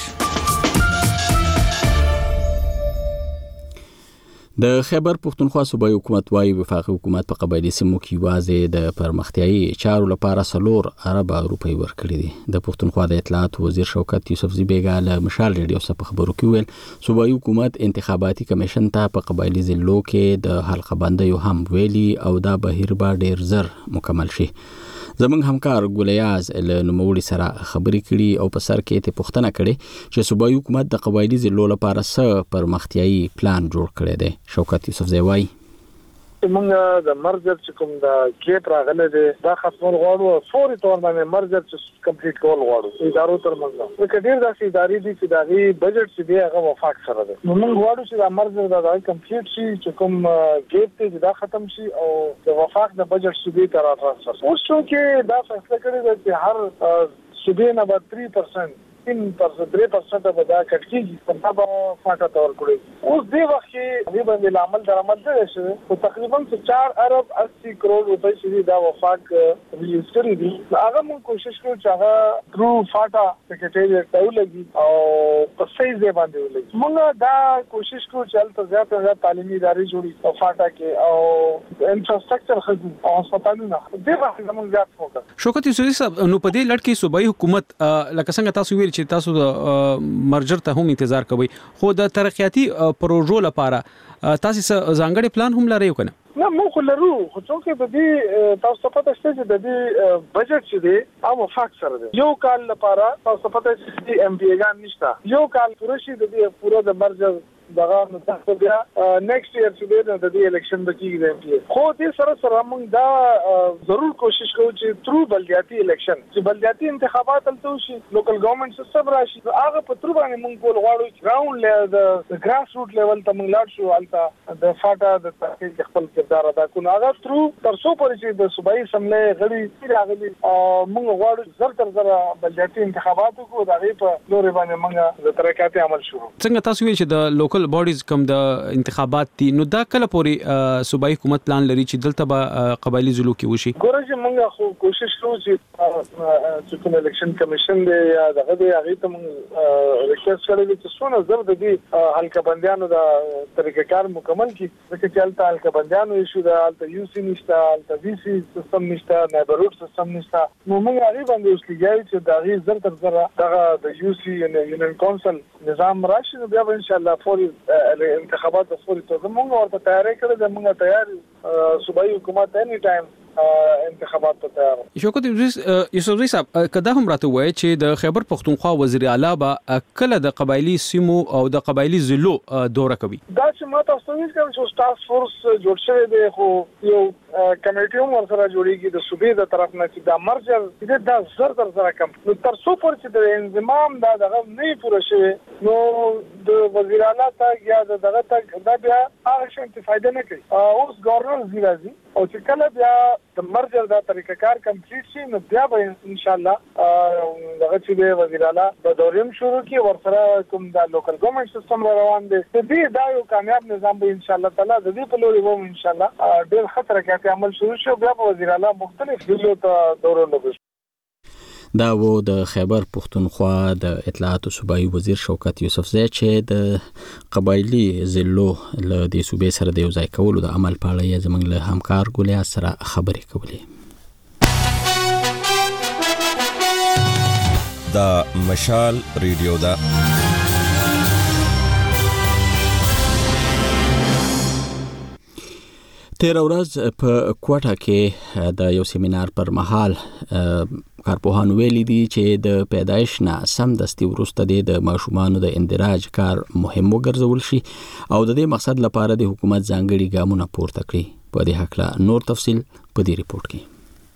د خیبر پختونخوا صوبایي حکومت وايي وفاقي حکومت په قبایلی سیمو کې واځي د پرمختیايي چارو لپاره سلور ارب روپۍ ورکړي دي. د پختونخوا د اطلاعات وزیر شوکت یوسفزي بیګا له مشال ریډیو سره خبرو کې ویل صوبایي حکومت انتخاباتي کمیشن ته په قبایلی ضلعو کې د حلقه بندیو هم ویلي او دا بهیر به ډیر زر مکمل شي. زمونږ همکار ګولیاز له نوموړي سره خبرې کړي او په سر کې ته پوښتنه کړي چې صوبایي حکومت د قبایلی ضلعو لپاره څه پرمختیايي پلان جوړ کړی دی. شوکت یوسفزي وایي موږ د مرجر چې کوم د کیپ راغله دي دا ختمول غواړو فوري تور باندې مرجر چې کمپلیټ کول غواړو ادارو تر منځ نو کډیر داسې ادارې دي چې داغي بجټ چې دی هغه وفاق سره ده نو موږ غواړو چې دا مرجر دا کمپلیټ شي چې کوم کیپ ته دا ختم شي او د وفاق د بجټ صوبې ته راټرانسفر اوس شو کې دا فیصله کړی دی چې هر صوبې نه به تین پرسنټ تین پرسنټ درې پرسنټ به دا کټ کیږي په دا فاټه تور کړی اوس دی وخت کې دې باندې عمل درآمد ده شوی او تقریبا چار ارب اسی کروڑ روپۍ چې دا وفاق ریلیز کړی دي هغه موږ کوشش کوو چې هغه ترو فاټه سیکریټریټ ته ولګي او په صحیح ځای باندې ولګي موږ دا کوشش کوو چې هلته زیات زیات تعلیمي ادارې جوړي او فاټه کې او انفراستراکچر خدي او هسپتالونه دې باندې موږ زیات فوکس. شوکت یوسفزي صاحب نو په دې لړ کې صوبایي حکومت لکه څنګه تاسو ویل چې تاسو د مرجر ته هم انتظار کوئ خو د ترقیاتي پروژو لپاره تاسو ځانګړي پلان هم لرئ کنه؟ نه مو خو لرو خو څوک د دې تاسو ته پته شته چې د دې بجټ چې دی او فاک سره دی یو کال لپاره تاسو ته پته چې ایم پی ګان نشته یو کال پوره شي د دې پوره د مرجر دغه نو تاسو بیا نیکسټ ایئر چې د دې الیکشن د کیږي خو دې سره سره موږ دا ضرور کوشش کوو چې ترو بلدیاتي الیکشن چې بلدیاتي انتخابات تلته شي لوکل ګورنمنت سیستم راشي هغه په ترو باندې موږ کول غواړو چې راوند د ګراس روټ لیول ته موږ لاړ شو البته د فاټا د تحقیق خپل کردار ادا کوو هغه ترو تر څو پورې چې د صوبایي اسمبلی غړي راغلي موږ غواړو زر تر زر بلدیاتي انتخابات وکړو دا غي په لوري باندې موږ د ترکاتي عمل شروع څنګه تاسو ویل چې د لوکل باډیز کوم د انتخابات دي نو دا کله پورې صوبایي حکومت پلان لري چې دلته به قبایلی ضلعو کې وشي ګوره چې موږ خو کوشش کوو چې کوم الیکشن کمیشن دی یا دغه دی هغه ته موږ ریکوست کړی چې څونه زر د دې حلقه بندیانو د طریقې کار مکمل کړي ځکه چې الته حلقه بندیانو ایشو ده الته یو سی نشته الته وی سی سیستم نشته نیبرهوډ سیستم نشته نو موږ هغه باندې اوس لګیایو چې دا غي زر تر زر دغه د یو سی یونین کونسل نظام راشي نو بیا به ان شاء الله فوري انتخابات د فوري توګه موږ ورته تیاری کړې ده موږ تیار صوبایي حکومت اني ټایم انتخابات ته تیار شوکت یوسف رضا صاحب کدا هم راته وای چې د خیبر پختونخوا وزیر اعلی با کله د قبایلی سیمو او د قبایلی ضلعو دوره کوي دا چې ما تاسو ته ویل چې ټاسک فورس جوړ شوی دی خو یو کمیټي هم ورسره جوړیږي د صوبې د طرف نه چې دا مرجر دې دا زر در سره کم نو تر څو پورې چې د انضمام دا دغه نه پوره شوی نو د وزیر اعلی ته یا دغه ته دا بیا هغه شان ته فائدہ نه کوي اوس گورنر زیرازي او چې کله بیا د مرجر دا طریقه کار کمپلیټ شي نو بیا به ان شاء الله دغه چې وزیر اعلی د دوریم شروع کی ورسره کوم د لوکل ګورنمنت سیستم روان دي دې دا یو کامیاب نظام به ان شاء الله تعالی د دې په لوري وو ان شاء الله ډېر خطر کې عمل شروع شو بیا به وزیر اعلی مختلف ضلعو ته دورو لګوي دا و د خیبر پختونخوا د اطلاعات صوبایي وزیر شوکت یوسفزی چې د قبایلی ضلعو له د صوبې سره د یو ځای کولو د عمل په اړه یې زموږ له همکار ګولیا سره خبرې کولې. دا مشال ریډیو دا تیر ورځ په کوټه کې د یو سیمینار پر مهال کارپوهان ویلي دي چې د پیدایش نه سم دستي وروسته د ماشومانو د اندراج کار مهم وګرځول شي او د دې مقصد لپاره د حکومت ځانګړي ګامونه پورته کړي. په دې هکله نور تفصیل په دې ریپورت کې.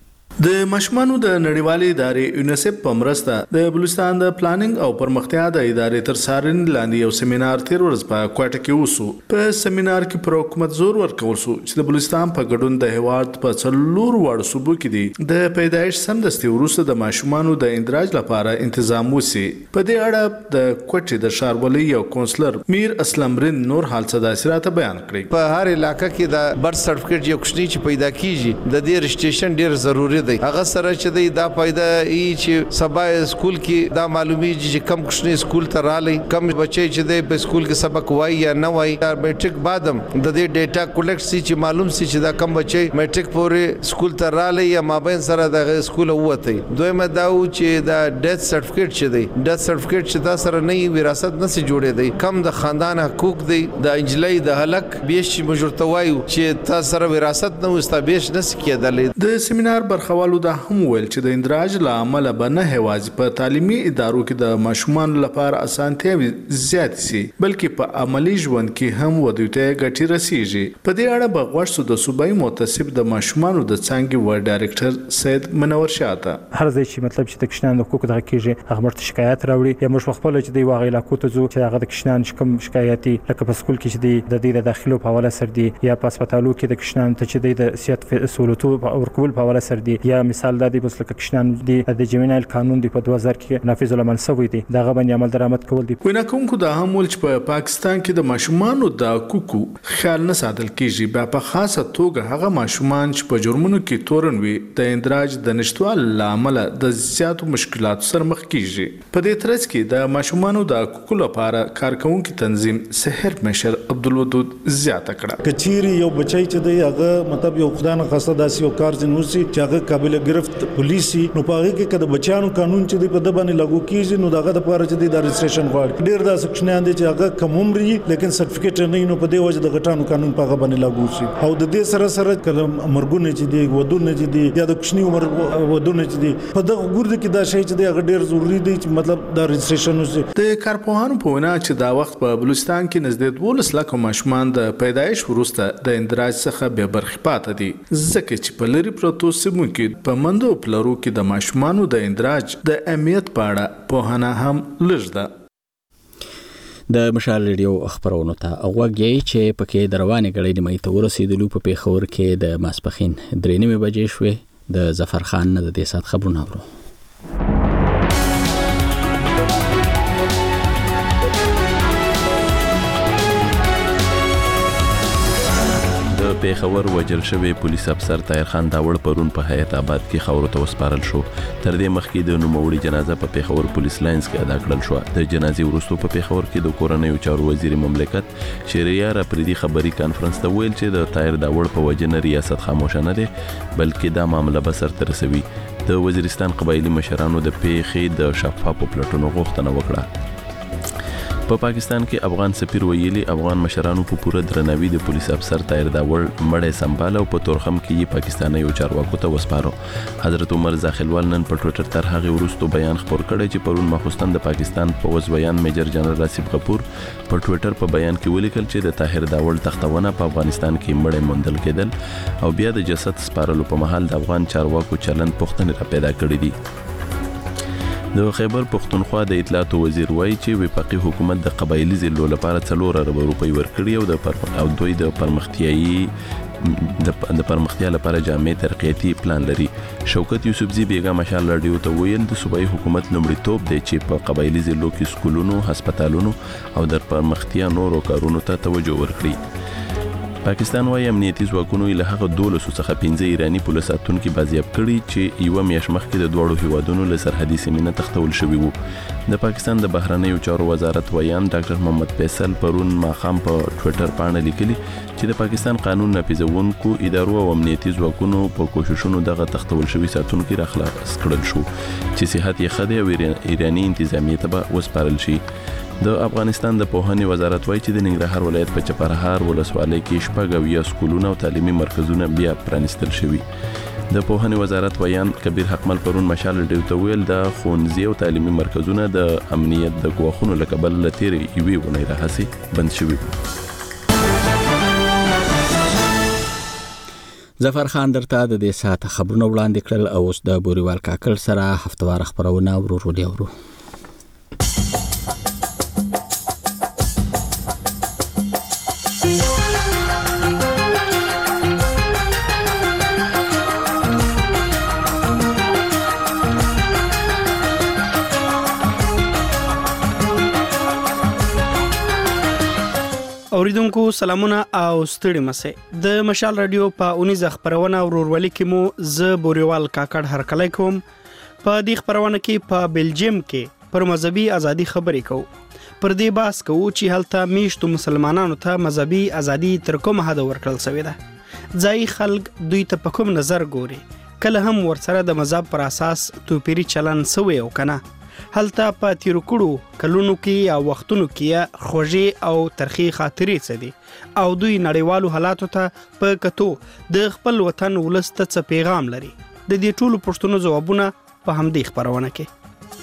د ماشومانو د نړیوالې ادارې یونیسف په مرسته د بلوچستان د پلانینګ او پرمختیا د ادارې تر څارنې لاندې یو سیمینار تیر ورځ په کوټه کې وسو. په سیمینار کې پر حکومت زور ورکول شو چې د بلوچستان په ګډون د هیواد په څلور وړ صوبو کې دي د پیدایش سمدستي وروسته د ماشومانو د اندراج لپاره تنظیم وسی. په دې اړه د کوټې د ښاروالۍ یو کونسلر میر اسلم رین نور حال صداسراته بیان کړی. په هر علاقې کې د برث سرټیفیکټ یو کوشنی چې پیدا کیږي د دې رجسټریشن ډیر ضروری دی. هغه سره چې دی دا پیدا ای چې سبا سکول کې دا معلومی چې کم کوشنی سکول ته رالی کم بچي چې دی په سکول کې سبق وای یا نه وای میټریک بعدم د دې ډیټا کلیکټ سي چې معلوم سي چې دا کم بچي میټریک پورې سکول ته رالی یا مابین سره د سکول وته. دویمه دا و چې دا ډیث سرټیفیکټ چې دی ډیث سرټیفیکټ چې دا سره نه وراثت نه سي جوړې دی کم د خاندان حقوق دی د انجلۍ د هلک بیش مجرته وایو چې تاسو سره وراثت نه واستابېش نه سي کېدل. د سیمینار برخوالو دا هم ویل چې د اندراج لامل به نه هوازي په تعلیمي ادارو کې د ماشومان لپاره اسانتیاوي زیات سي بلکې په عملی ژوند کې هم ودیته ګټي رسیږي. په دې اړه به غوښتو د صوبایي متصب د ماشومانو د څنګه و ډایرکټر سید منور شاته هر ځای چې مطلب چې د کشنان حقوق دغه کېږي هغه مرته شکایت راوړي یا موږ خپل چې دی واغې علاقو ته ځو چې هغه د کشنان کوم شکایتي لکه په سکول کې چې دی د دې د داخلو په حواله سر دی یا په هسپتالو کې د کشنان ته چې دی د صحت سہولتو ورکول په حواله سر دی یا مثال د دې بس لکه کشنان دی د جمینال قانون دی په دوه هزار کې نافذ العمل شوی دی دغه باندې عمل درآمد کول دی. وینا کومکو د همول چې په پاکستان کې د ماشومانو د حقوقو خیال نه ساتل کیږي بیا په خاصه توګه هغه ماشومان چې په جرمونو کې تورن وي د اندراج د نشټوال لامل د زیاتو مشکلاتو سره مخ کیږي. په دې ترڅ کې د ماشومانو د حقوقو لپاره کارکونکو تنظیم سحر مشر عبدالودود زیاته کړه. کچيري یو بچی چې دی هغه مطلب یو خدای نه خاصه داسې یو کار جنوسي چې هغه قابل گرفت پولیسي نو پاغي کې کده بچانو قانون چې د په د باندې لاګو کیږي نو دغه د پاره چې د رجسټریشن غواړي ډیر دا سکشنان دي چې هغه کم عمري لیکن سرټیفیکیټ نه نو په دې وجه د غټانو قانون پاغه باندې لاګو شي او د دې سره سره کلم مرګونه چې دی ودونه چې دی یا د کوچنی عمر ودونه چې دی په دغه ګورد کې دا شی چې دی هغه ډیر ضروری دی چې مطلب دا رجسټریشن وشي. د کارپوهانو په وینا چې دا وخت په بلوچستان کې نږدې دولس لک ماشومان د پیدایش وروسته د اندراج څخه به برخې پاتې دي ځکه چې په لری پروتو سیمو کې په مندو پلرو کې د ماشومانو د اندراج د اهمیت په اړه په هنه هم لږ ده. د مشال ریډیو خبرونو ته اوغږی چې پکې دروانې غړې د مې ته ورسېدلو په پیښور کې د ماسپخین درې نیمه بجې شوې. د ظفر خان نه د دې سات خبرونه اورو. د پیښور وجل شوی پولیس افسر طاهر خان داوړ پرون په حیات آباد کې خاورو ته وسپارل شو. تر دې مخکې د نوموړي جنازه په پیښور پولیس لاینز کې ادا کړل شو. د جنازې وروسته په پیښور کې د کورنیو چارو وزیر مملکت شهریار اپریدي خبري کانفرنس ته ویل چې د طاهر داوړ په وجنه ریاست خاموش نه دی بلکې دا معاملې به سرته رسوي. د وزیرستان قبایلی مشرانو د پیښې د شفافو پلټونو غوښتنه وکړه. په پا پاکستان کې افغان سفیر ویلي افغان مشرانو په پوره درناوي د پولیس افسر طاهر داوړ مړی سمبال او په تورخم کې یې پاکستاني چارواکو ته وسپارو. حضرت عمر زاخلوال نن په ټوئیټر تر هغه وروسته بیان خپور کړی چې پرون ماخوستن د پاکستان په وزویان میجر جنرال راسب غفور په ټوئیټر په بیان کې ولیکل چې د طاهر داوړ تختونه په افغانستان کې مړی موندل کېدل او بیا د جسد سپارلو په محل د افغان چارواکو چلن پوښتنې را پیدا کړې دي. د خیبر پښتونخوا د اطلاعات وزیر وایي چې وفاقي حکومت د قبایلی ضلعو لپاره څلور ارب روپۍ ورکړي او د پر او دوی د پرمختیایي د پرمختیا لپاره جامع ترقیاتي پلان لري. شوکت یوسفزي بیګا مشال رادیو ته ویل د صوبایي حکومت لومړیتوب دی چې په قبایلی ضلعو کې سکولونو، هسپتالونو او د پرمختیا نورو کارونو ته توجه ورکړي. پاکستان وايي امنیتي ځواکونو له هغه دولسو څخه پنځه ایرانی پولیس اتونکو بازیاب کړي چې یو میاشت مخکې د دوړو هیوادونو له سرحدي سیمې نه تښتول شوي وو. د پاکستان د بهرنیو چارو وزارت ویان ډاکټر محمد فیصل پرون ماخام په ټوئیټر باندې لیکلي چې د پاکستان قانون نافذونکو ادارو او امنیتي ځواکونو په کوششونو دغه تښتول شوي ساتونکو را خلاص کړل شو چې صحت یې خدای او ایرانی انتظامیه ته وسپارل شي. د افغانستان د پوهنې وزارت وایي چې د ننګرهار ولایت په چپرهار ولسوالۍ کې شپږ اویا سکولونه او تعلیمي مرکزونه بیا پرانیستل شوي. د پوهنې وزارت ویان کبیر حکمل پرون مشال ډیو ته ویل د ښوونځي او تعلیمي مرکزونه د امنیت د ګواښونو له کبله له تېرې یوې اونۍ راهیسې بند شوي. ظفر خان درته د دې ساعت خبرونه وړاندې کړل او اوس د بوريوال کاکل سره هفتوار خبرونه ورو ورو. اوریدونکو سلامونه او ستړي مشه. د مشال رادیو په اونیزه خبرونه ورورولي کې مو ز بوريوال کاکړ هرکلی کوم. په دې خبرونه کې په بلجیم کې پر مذهبي ازادي خبرې کوو. پر دې باس کوو چې هلته میشتو مسلمانانو ته مذهبي ازادي تر کوم حد ورکړل شوې ده. ځای خلک دوی ته په کوم نظر ګوري، کله هم ورسره د مذهب پر اساس توپیری چلن سوی او کنه. هلته په تیرو کړو کلونو کې او وختونو کې خوږې او ترخی خاطرې څه دي او دوی نړیوالو حالاتو ته په کتو د خپل وطن ولست څه پیغام لري. د دې ټولو پوښتنو ځوابونه په همدې خبرونه کې.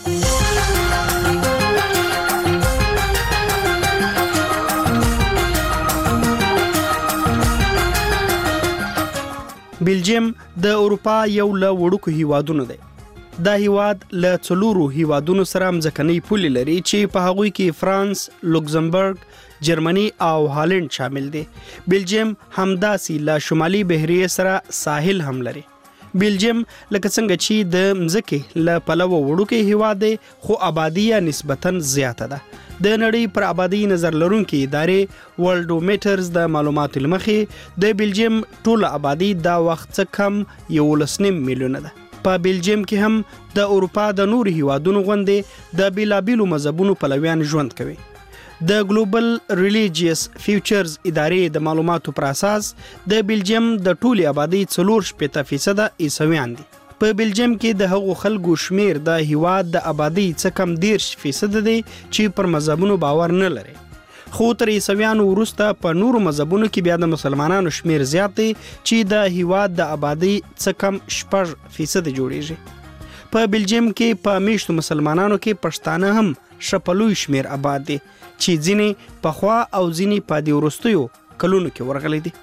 بلجیم د اروپا یو له وړوکو هیوادونو دی. دا هیواد له څلورو هیوادونو سره مځکنۍ پولې لري چې په هغوی کې فرانس، لوکزمبرګ، جرمني او هالند شامل دي. بلجیم همداسې له شمالي بحیرې سره ساحل هم لري. بلجیم لکه څنګه چې د مځکې له پلوه وړوکی هیواد دی خو آبادي یې نسبتاً زیاته ده. د نړۍ پر آبادي نظر لرونکي ادارې ورلډومیټرز د معلوماتو له مخې د بلجیم ټوله آبادي دا وخت څه کم یولس نیم میلیونه ده. په بلجیم کې هم د اروپا د نورو هیوادونو غوندې د بیلابیلو مذهبونو پلویان ژوند کوي. د ګلوبل ریلیجیس فیوچرز ادارې د معلوماتو پر اساس د بلجیم د ټولې آبادی څلور شپېته فیصده عیسویان دي په بلجیم کې د هغو خلکو شمیر د هیواد د آبادی څخه کم دیرش فیصد دی چې پر مذهبونو باور نه لري. خو تر عیسویانو وروسته په نورو مذهبونو کې بیا د مسلمانانو شمیر زیات دی چې د هیواد د آبادی څخه کم شپږ فیصد جوړیږي. په بلجیم کې په میشتو مسلمانانو کې پښتانه هم شپلوی شمیر آباد دي چې ځینې پخوا او ځینې په دې وروستیو کلونو کې ورغلي دي.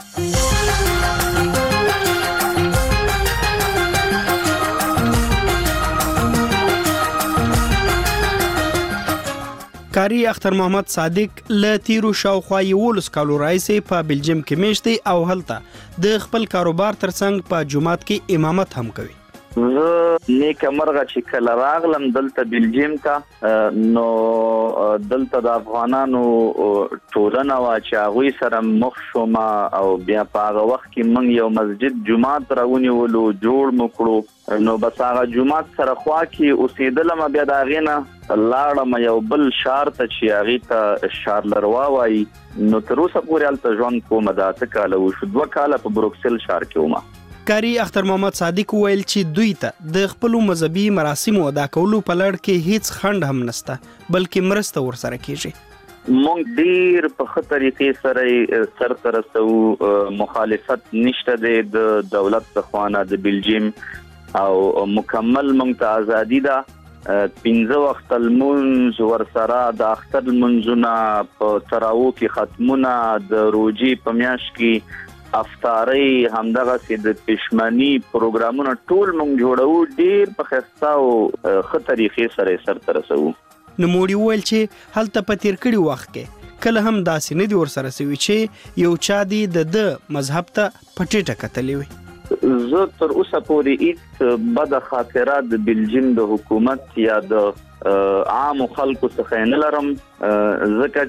کاری اختر محمد صادق له تیرو شاوخوا یولس کالو راهیسې په بلجیم کې میشت دی او هلته د خپل کاروبار ترڅنګ په جومات کې امامت هم کوي. زه نیک مرغه چې کله راغلم دلته بلجیم ته نو دلته د افغانانو ټولنه وا چې هغوی سره مخ شوم او بیا په هغه وخت کې موږ یو مسجد جومات راونیولو جوړ مو کړو نو بس هغه جومات سره خوا کې اوسېدلم بیا د هغې نه لاړم یو بل شار ته چې هغې ته شارلروا وایي نو تر اوسه پورې هلته ژوند کوم دا اته کاله وشو دوه کاله په بروکسل شار کې وم. کاری اختر محمد صادق ویل چې دوی ته د خپل مذهبي مراسمو ادا کولو په لړ کې هیڅ خند هم نشته بلکې مرسته ورسره کیږي. مونږ ډیر په ښه طریقې سره سرته رسو مخالفت نشته د دولت څخه نه د بلجیم او مکمل مونږ ته ازادي ده. پنځه وخت المنځ ورسره د اختر منځونه په تراو کې ختمونه د روجي په میاشت کې افطاری همدغه سي د پښمنی پروګرامونه ټول مونږ جوړو ډیر په خسته او ښه طریقې سره سرته رسو. نو موړي ویل چې هلته په تیر کړي وخت کې کله هم داسې نه دی ورسره سوي چې یو چا دی د د مذهب ته پټیټه کتلې وي. زه تر اوسه پورې هیڅ بد خاطره د بلجیم د حکومت یا د عام خلکو څخه نه لرم ځکه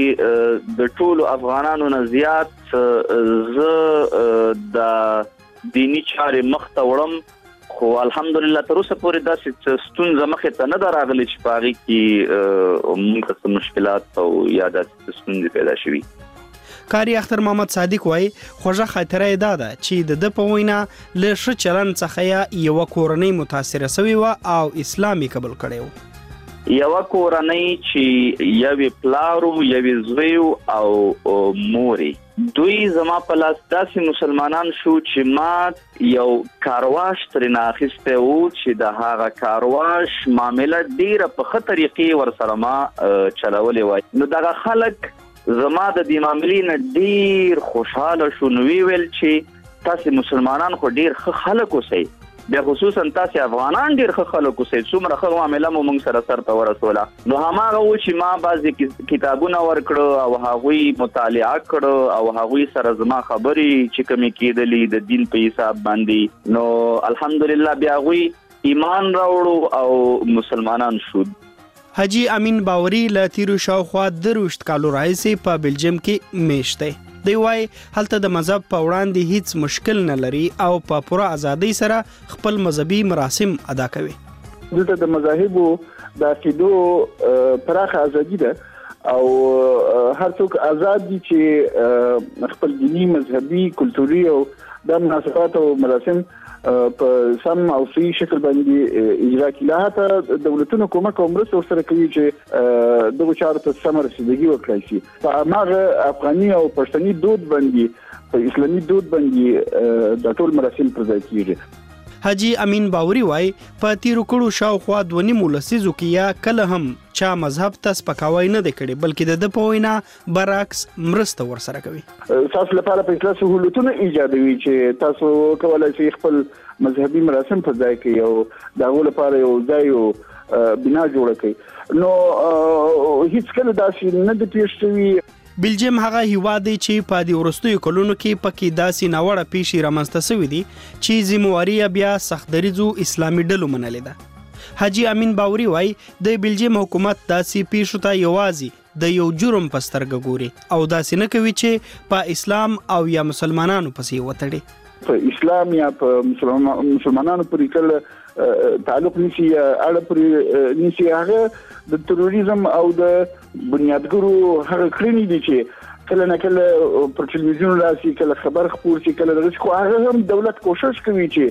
چې د ټولو افغانانو نه زیات زه د دینی چارې مخ ته وړم خو الحمدلله تر اوسه پورې داسې ستونزه مخې ته نه ده راغلې چې په هغې کې موږ ته مشکلات او یا داسې ستونزې پیدا شوي. کاری اختر محمد صادق وایي خوږه خاطره یې دا ده چې د ده په وینا له ښه چلند څخه یوه کورنۍ متاثره سوې وه او اسلام یې قبول کړی و. یوه کورنۍ چې یوې پلار و یوې زوی او مورې دوی زما په لاس داسې مسلمانان شو چې ما یو کارواش ترېنه اخیستی و چې د هغه کارواش معامله ډیره په ښه طریقې ورسره ما چلولې وای. نو دغه خلک زما د دې معاملې نه ډیر خوشحاله شو نو وی ویل چې تاسې مسلمانان خو ډیر ښه خلک اوسئ بیا خصوصا تاسې افغانان ډیر ښه خلک اوسئ څومره ښه معامله مو موږ سره سرته ورسوله. نو هماغه و چې ما بعضې کتابونه ورکړه او هغوی مطالعه کړه او هغوی سره زما خبرې چې کومې کېدلې د دین په حساب باندې نو الحمدلله بیا هغوی ایمان راوړو او مسلمانان شو. حاجی امین باوري له تیرو شاوخوا درویشت کالو راهیسې په بلجیم کې میشت دی. دی وایي هلته د مذهب په وړاندې هیڅ مشکل نه لري او په پوره ازادۍ سره خپل مذهبي مراسم ادا کوي. دلته د مذاهبو د عقیدو پراخه ازادي ده او هر څوک آزاد دي چې خپل دینی مذهبي کلتوري او د مناسبات او مراسم په سم او صحیح شکل باندې اجرا کړي. حتی دولتونو کومک او مرسته ورسره کوي چې دغه چارو ته سم رسیدګي وکړي شي. په هغه افغاني او پښتني دود باندې په اسلامي دود باندې د ټول مراسم پر ځای کیږي. حاجی امین باوري وای په تیرو کړو شاوخوا دوه نیمو لسیزو کې یا کله هم چا مذهب ته سپکاوی نه دی کړی بلکې د ده په وینا برعکس مرسته ورسره کوي. تاسو لپاره په اصلاح سهولتونه ایجادوي چې تاسو کولای شئ خپل مذهبي مراسم په ځای کې او د هغو لپاره یو ځای او بنا جوړه کړئ. نو هیڅ کله داسې نه ده پېښ شوي. بلجیم هغه هیواد دی چې په دې وروستیو کلونو کې پکې داسې ناوړه پیښې رامنځته سوي دي چې ذمواري بیا سختدریځو اسلامي ډلو منلې ده. حاجی امین باوري وایي د بلجیم حکومت داسې پیښو ته یوازې د یو جرم په سترګه ګوري او داسې نه کوي چې په اسلام او یا مسلمانانو پسې وتړي. په اسلام یا په مسلمانانو پورې کله تعلق نشي اړه پورې نشي. هغه د تروریزم او د بنیادګرو هغه کړنې دي چې کله نه کله پر ټلویزیون راسي کله خبر خپور شي کله دغه خو هغه هم دولت کوشش کوي چې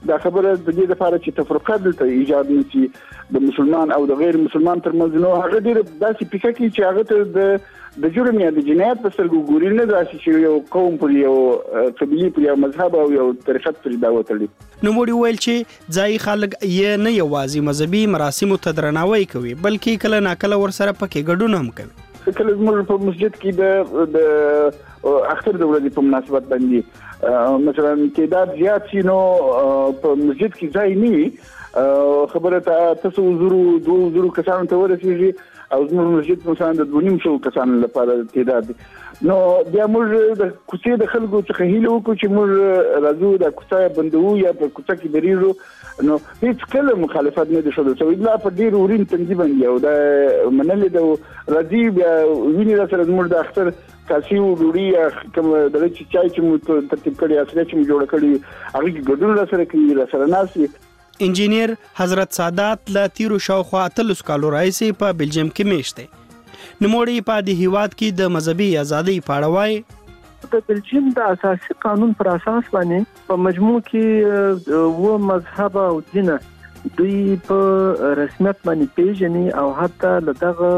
دا خبره د دې لپاره چې تفرقه دلته ایجاد نشي د مسلمان او د غیر مسلمان ترمنځ، نو هغه ډېر داسې فکر کوي چې هغه ته د د جرم یا د جنایت په سترګو ګوري، نه داسې چې یو قوم پر یو قبیلې پر یو مذهب او یو طریقت پرې دا وتړي. نوموړي ویل چې ځایي خلک یې نه یوازې مذهبي مراسمو ته درناوی کوي بلکې کله ناکله ورسره پکې ګډون هم کوي. کله زموږ په مسجد کې د د اختر د ورځې په مناسبت باندې مثلا تعداد زیات شي، نو په مسجد کې ځای نه وي، خبره تاسو زرو دوه زرو کسانو ته ورسېږي او زموږ مسجد مثلا د دوه نیم سو کسانو لپاره تعداد، نو بیا موږ د کوڅې د خلکو څخه هیله وکړو چې موږ راځو د کوڅه بندوو یا په کوڅه کې درېږو، نو هیڅ کله مخالفت نه دي شوی چې لا په ډېر ورین تنظیم باندې او د منلې د راځي بیا ویني را سره زموږ د اختر کاسي او ډوډۍ کوم دغه چې چای چې مو ترتیب کړی اصلي چې مو جوړ کړی هغه کې ګډون را سره کوي را سره ناسي. انجینیر حضرت سادات لا تیرو شاوخوا اتلس کالو راځي په بلجیم کې میشته. نوموړي په دې هیواد کې د مذهبي ازادۍ په اړه وایي د بلجیم د اساسي قانون پر اساس باندې په مجموع کې و مذهب او دین دوی په رسمیت باندې پیژني او حتی لدغه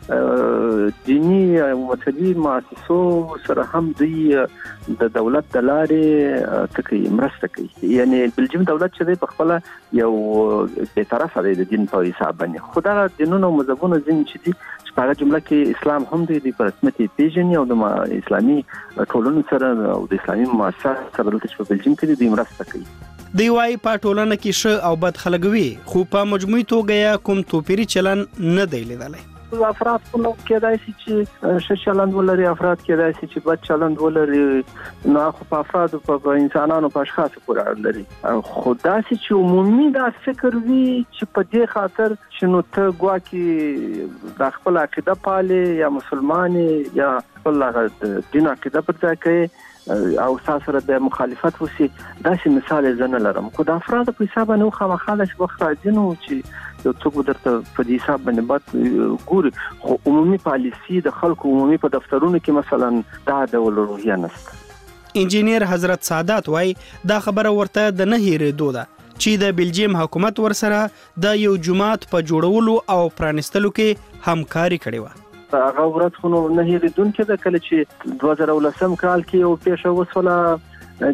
دینی او مذهبي مؤسسو سره هم دوی د دولت د لارې تکي مرسته کوي. یعنی بلجیم دولت چې په خپل یو به طرفه دی د دین په حساب باندې، خدای دینونو او مذهبونو ځین چې دي په هغه جمله کې اسلام هم دی په رسمیت پیژني او د اسلامي ټولنو سره او د اسلامي مؤسسات سره دلته په بلجیم کې دوی مرسته کوي. دی وايي په ټولنه کې ښه او بد خلک وي، خو په مجموعي توګه کوم توپیری چلن نه دی لیدلی. افراد په نو کېدای شي چې ښه چلند ولري، افراد کېدای شي چې بد چلند ولري، نو خو په افرادو په انسانانو په اشخاصو پورې اړه لري. خو داسې چې عمومي دا فکر وي چې په دې خاطر چې نو ته ګواکې د خپل عقیده پالې یا مسلمان یا خپل دین عقیده پر ځای کوي او ساسره د مخالفت وسی، داسې مثال زنه لرم. خو د افراد په حساب نه خامخا د وخت راځي نو چې یو څوک درته په دې حساب باندې بات ګوري، خو عمومي پالیسی د خلکو عمومي په دفترونو کې مثلا دا ډول روحیه نشته. انجینیر حضرت سادات وای دا خبره ورته د نه هېرېدو ده چې د بلجیم حکومت ورسره د یو جماعت په جوړولو او پرانستلو کې همکاري کړې وه. هغه ورځ خو نه هېرېدونکې ده کله چې دوه زره ولسم کال کې یو پیښه وسوله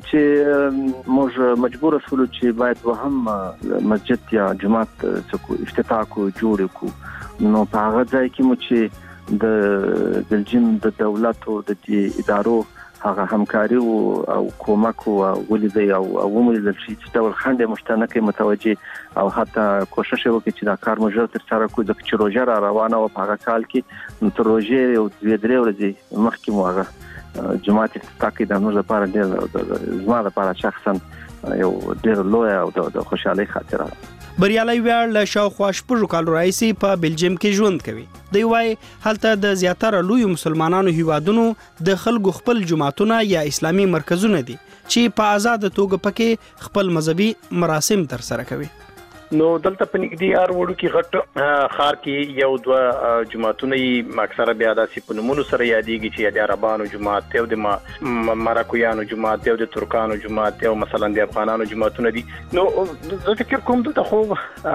چې موږ مجبور شولو چې باید وهم مسجد یا جماعت څخه افتتاح کو جوړ کو، نو په هغه ځای کې مو چې د بلجیم د دولت او د ادارو هغه همکاري او کومک او ولیدي او ومولیدل چې ډول خنډ مشترکه متوجه او حتی کوشش وکړي چې دا کار مو ژر تر سره کوي، د چروجه را روانه او په هغه کال کې نو تروجه او دوه درې ورځې مخکې مو هغه جماعت استاکي د نور لپاره ډېر زما لپاره شخصا یو ډېر لوی او د خوشحالي خاطره. بریالي ویاړ له شاوخوا شپږو کالو راهیسې په بلجیم کې ژوند کوي. دی وايي هلته د زیاتره لویو مسلمانانو هیوادونو د خلکو خپل جماعتونه یا اسلامي مرکزونه دي چې په آزاد توګه پکې خپل مذهبي مراسم ترسره کوي. نو دلته په نږدې ار وړو کې غټ خار کې یو دوه جماعتونه یې اکثره بیا داسې په نومونو سره یادېږي چې د عربانو جماعت دی او د مراکویانو جماعت دی او د ترکانو جماعت دی او مثلا د افغانانو جماعتونه دي. نو زه فکر کوم دلته خو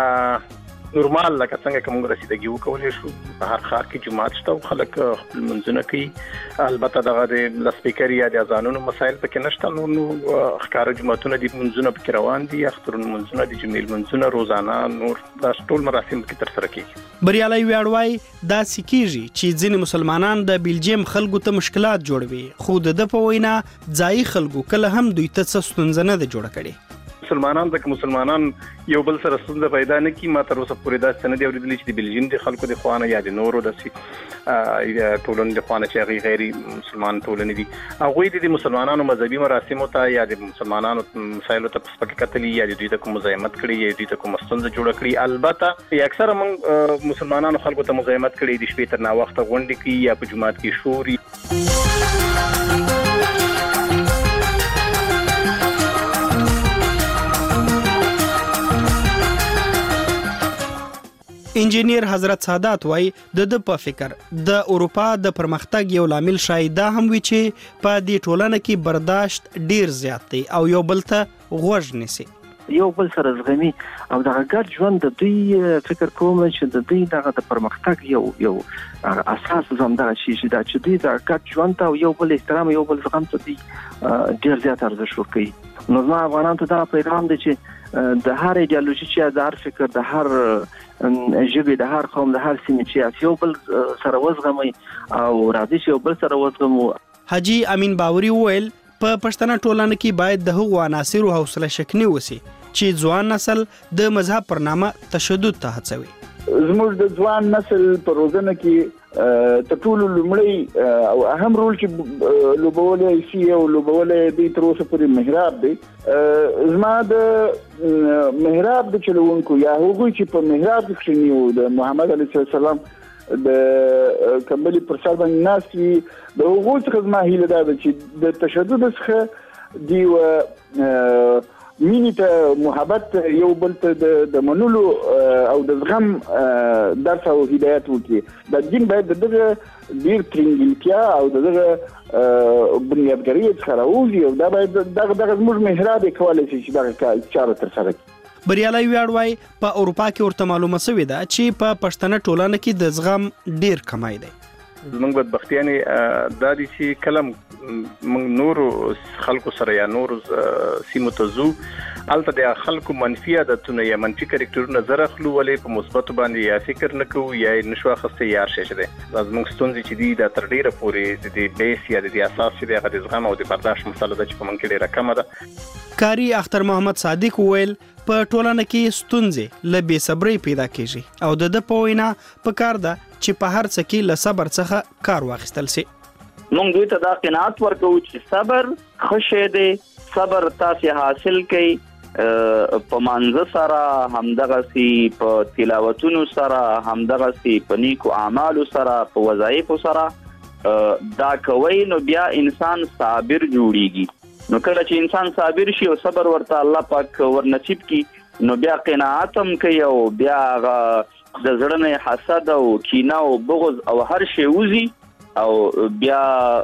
نورمال لکه څنګه کوم رسیدګي وکولای شو په هر خار کې جماعت شته او خلک خپل منځونه کوي. البته دغه د لسپیکر یا د اذانونو مسایل پکې نشته، نو نو ښکار جماعتونه دي منځونه پکې روان دي، اخترونو منځونه دي، جمیل منځونه، روزانه نور دا ټول مراسم کې تر سره کیږي. بریالي ویاړ وايي دا سکیږي چې ځینې مسلمانان د بلجیم خلکو ته مشکلات جوړوي، خو د په وینا ځایي خلکو کله هم دوی ته څه ستونزه نه ده جوړه کړې. مسلمانان د مسلمانان یو بل سره ستونزه پیدا نه کی، ما تر اوسه پورې دا څه نه دی اورېدلی چې د بلجیم د خلکو د خوانه یا د نورو د ټولنې د خوانه چې هغه غیر مسلمان ټولنې دي هغوی د مسلمانانو مذهبي مراسمو ته یا د مسلمانانو مسایلو ته په سپکه کتلي یا د دوی ته کوم مزاحمت کړي یا دوی ته کوم ستونزه جوړه کړي. البته اکثره موږ مسلمانانو خلکو ته مزاحمت کړي د شپې تر ناوخته غونډې کوي یا په جماعت کې شوري. انجینیر حضرت سادات وای د د په فکر د اروپا د پرمختګ یو لامل شاید دا هم وي چې په دې ټولنه کې برداشت ډیر زیات دی او یو بل ته غوږ نیسي. یو بل سره زغمي او دغه ګډ ژوند د دوی فکر کوم چې د دوی دغه د پرمختګ یو یو اساس زموږ شي چې دا چې دوی د ګډ ژوند او یو بل احترام یو بل زغم ته دوی ډیر زیات ارزښت ورکوي. نو زما افغانانو ته دا پیغام دی چې د هر ایدئولوژي چې د هر فکر د هر ژبې د هر قوم د هر سیمې چې یو بل سره وزغمي او راځي چې یو بل سره وزغمو. حاجی امین باوري وویل په پښتنه ټولنه کې باید د هغو عناصرو حوصله شکني وسی چې ځوان نسل د مذهب پر نامه تشدد ته هڅوي. زموږ د ځوان نسل په روزنه کې ته ټول لمړی او اهم رول چې لوبولای شي او لوبولای دی تر اوسه پورې محراب دی. زما د محراب د چلوونکو یا هغوی چې په محراب کې کښینیو د محمد علیه السلام د کمبلي پر سر باندې ناستي د هغوی څخه زما هیله دا ده چې د تشدد څخه دی مینې ته محبت یو بل ته د منلو او د زغم درس او هدایت وکړي. د دین باید دغه ډیر ترنګلتیا او دغه بنیادګري څخه راوځي او دا باید دغه دغه زموږ محراب کولای شي چې دغه چاره تر سره کړي. بریالي ویاړوي په اروپا کې ورته معلومه شوې ده چې په پښتنه ټولنه کې د زغم ډیر کمای دی. زمونږ بدبختیانه د دې چې کلم موږ نور خلکو سره یا نور سیمو ته زو البته د خلکو منفي عادتونه یا منفي کریکټرونه زره خلو ولې په مثبت باندې یا فکر نکو یا نشو اخسته یار شې شه ده زموږ ستونزې چې دی د تر ډیره پورې د بیس یا د اساس چې د غږ زغم او د برداشت مسله ده چې په من کې ډیره کمه ده. کاری اختر محمد صادق ویل په ټولنه کې ستونزې له بې صبرۍ پیدا کیږي او د د په وینا په کار ده چې په هر څه کې له صبر څخه کار واخیستل شي. موږ دوی ته دا قناعت ورکو چې صبر خوشې دی، صبر تاسو حاصل کړئ په منځ سره همدغه سي په تلاوتونو سره همدغه سي په نیکو اعمالو سره په وظایف سره دا کوي نو بیا انسان صابر جوړیږي. نو کله چې انسان صابر شي او صبر ورته الله پاک ورنصیب کی نو بیا قناعت هم کوي او بیا د زړه نه حسد او کینه او بغض او هر شی وزي او بیا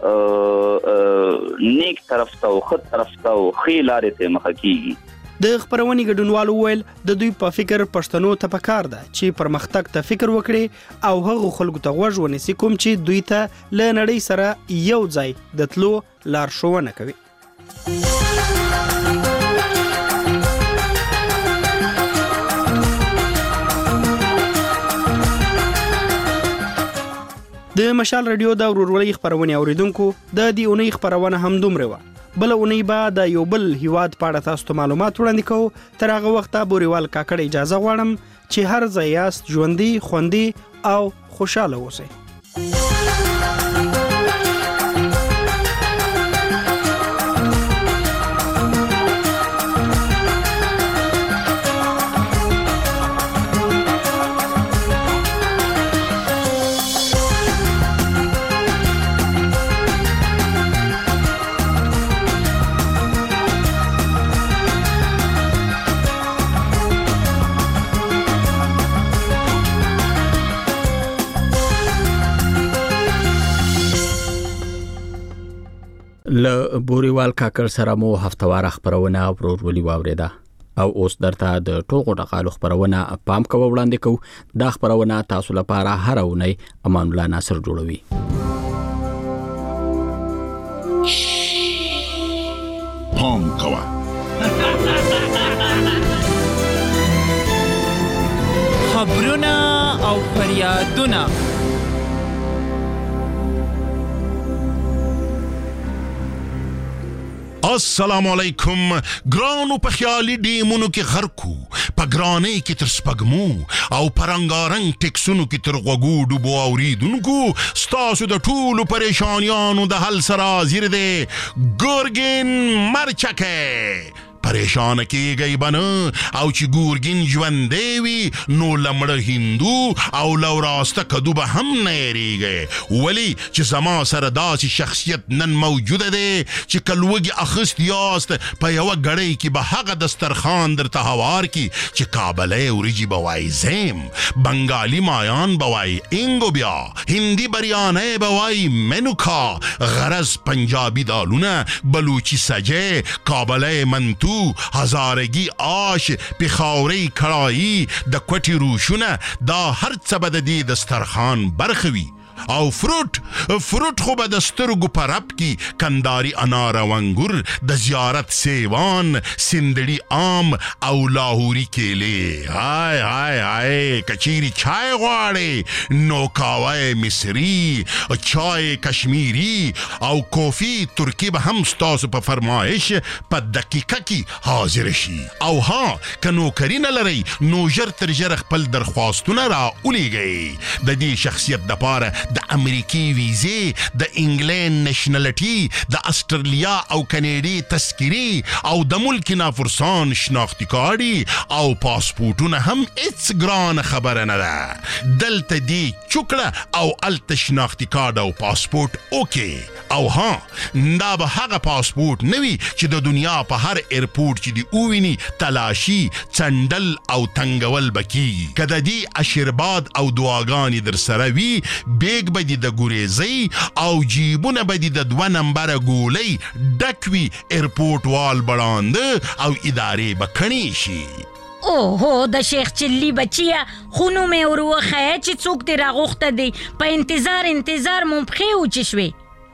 نیک طرف ته او خط طرف ته او خیلاره ته مخ کیږي. د خبرونې ګډونوالو ویل د دوی په فکر پښتنو ته پکار ده چې پرمختګ ته فکر وکړي او هغه خلکو ته غوږ ونیسي کوم چې دوی ته له نړۍ سره یو ځای د تلو لارښوونه کوي. د مشال رادیو د ورورولۍ خبرونه اوریدونکو د دې اونۍ خبرونه هم دومره و. بل اونۍ به د یو بل هیواد په اړه تاسو ته معلومات وړاندې کوو. تر هغه وخته بوريوال کاکړ اجازه غواړم چې هر ځای یاست ژوندۍ خوندي او خوشاله اوسئ. له بوريوال کاکړ سره مو هفتوار خبرونه ورورولي واوریده او اوس درته د ټوغو ټقالو خبرونه پام کوو وړاندې کوو. دا خبرونه تاسو لپاره هر اونۍ امان الله ناصر جوړوي. پام کوه خبرونه او فریادونه السلام علیکم. ګرانو په خیالي ډیمونو کې غرقو په ګرانۍ کې تر سپګمو او پرنګارنګ ټیکسونو کې تر غوګو ډوبو اوریدونکو ستاسو د ټولو پریشانیانو د حل سره حاضر دی ګورګین مرچکه. پریشان کیږي بنه او چې ګورګین ژوندې وي نو لمړه هندو او لوراسته کدو به هم نه یریږي ولی چې زما سره داسې شخصیت نن موجوده دی چې کلوږي اخست یاست په یوه ګړۍ کې به هغه دسترخوان درته هوار کی چې کابلی وریجې به وایي زیم، بنګالي مایان به وایي اینګو، بیا هندي بریانی به وایي منوکا، غرض پنجابي دالونه، بلوچي سجه، کابلی منتو هزارګي آش پخاوري کړای د کوټي روشونه دا هر څه به د دې دسترخوان برخه وي او فروټ فروټ خو به د سترګو په رپ کې کنداري انار او انګور د زیارت سیوان سندړي آم او لاهوري کېلې هاي هاي هاي کچيري چای غواړي نو کاوای مصري چای کشمیری او کافي ترکی به هم ستاسو په فرمایش په دقیقه کې حاضر شي او ها کنو کرینه لري نو ژر تر ژر خپل درخواستونه را ولېږئ د دې شخصیت د پاره د امریکي ویزې د انګلند نېشنلټي د استرالیا او کاناډي تذکرې او د ملک نافرسان شناختی کارډي او پاسپورټونه هم هیڅ ګران خبره نه ده دلته دی چوکړه او الته شناختی کارډ او پاسپورټ اوکې او ها دا به هغه پاسپورټ نوي چې د دنیا په هر ایرپورټ چې دی اوویني تلاشي چندل او تنگول بکی کده دی اشرباد او دعاګانی در سره وی بیگ بدی د ګوریزي او جیبونه بدی د دوه نمبر ګولۍ ډکوي ایرپورټ وال بړاند او ادارې بکنی شي اوهو د شیخ چلی بچیا خونو مې وروخه چې څوک دې راغوخته دی په انتظار انتظار مو پخې وچشوي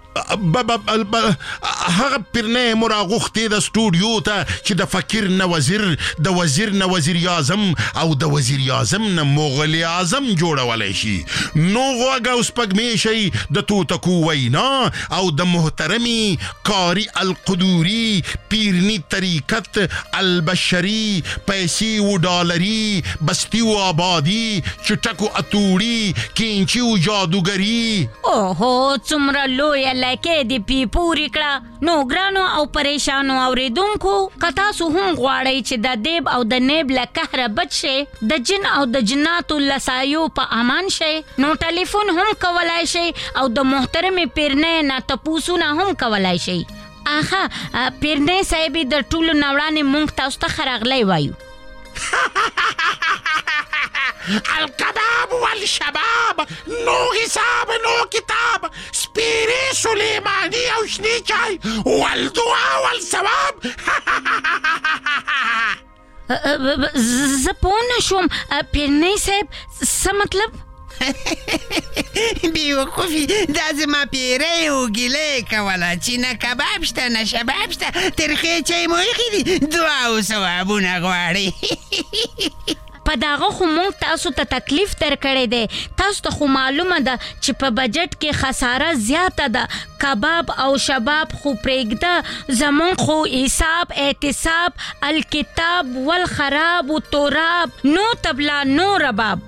هغه پیرنه مراغوختې د سټوډیو ته چې د فقیر نه وزیر د وزیر نه وزیر اعظم او د وزیر اعظم نه مغل اعظم جوړولای شي نو غوږ اوس پګمې شي د توتکو وینا او د محترمي قاری القدوري پیرنی طریقت البشری پیسې و ډالري بستی و آبادی چټکو اتوړي کینچي و جادوګری اوهو څومره لوی لکه دی پی پوری کړه نو ګرانو او پریشانو اوریدونکو کتا سو هم غواړی چې د دیب او د نیب له قهر بچ شي د جن او د جناتو لسایو په امان شي نو ټلیفون هم کولای شي او د محترم پیرنه نه تپوسونه هم کولای شي آها پیرنه صاحب د ټولو نوړانې مونږ تاسو ته خراغلی وایو القباب والشباب نو حساب نو کتاب سپیری سلیمانی او شنی چای والدعا والثواب زپونه شوم پیرنی صاحب څه مطلب بیوقوفی دا زما پیری و گیله کولا چې نه کباب شته نه شباب شته ترخې چای مو ایښي دي دعا او ثوابونه غواړي په داغه خو مونږ تاسو ته تکلیف درکړی دی تاسو ته خو معلومه ده چې په بجټ کې خساره زیاته ده کباب او شباب خو پرېږده زمون خو حساب احتساب الکتاب والخراب و تراب نو تبلا نو رباب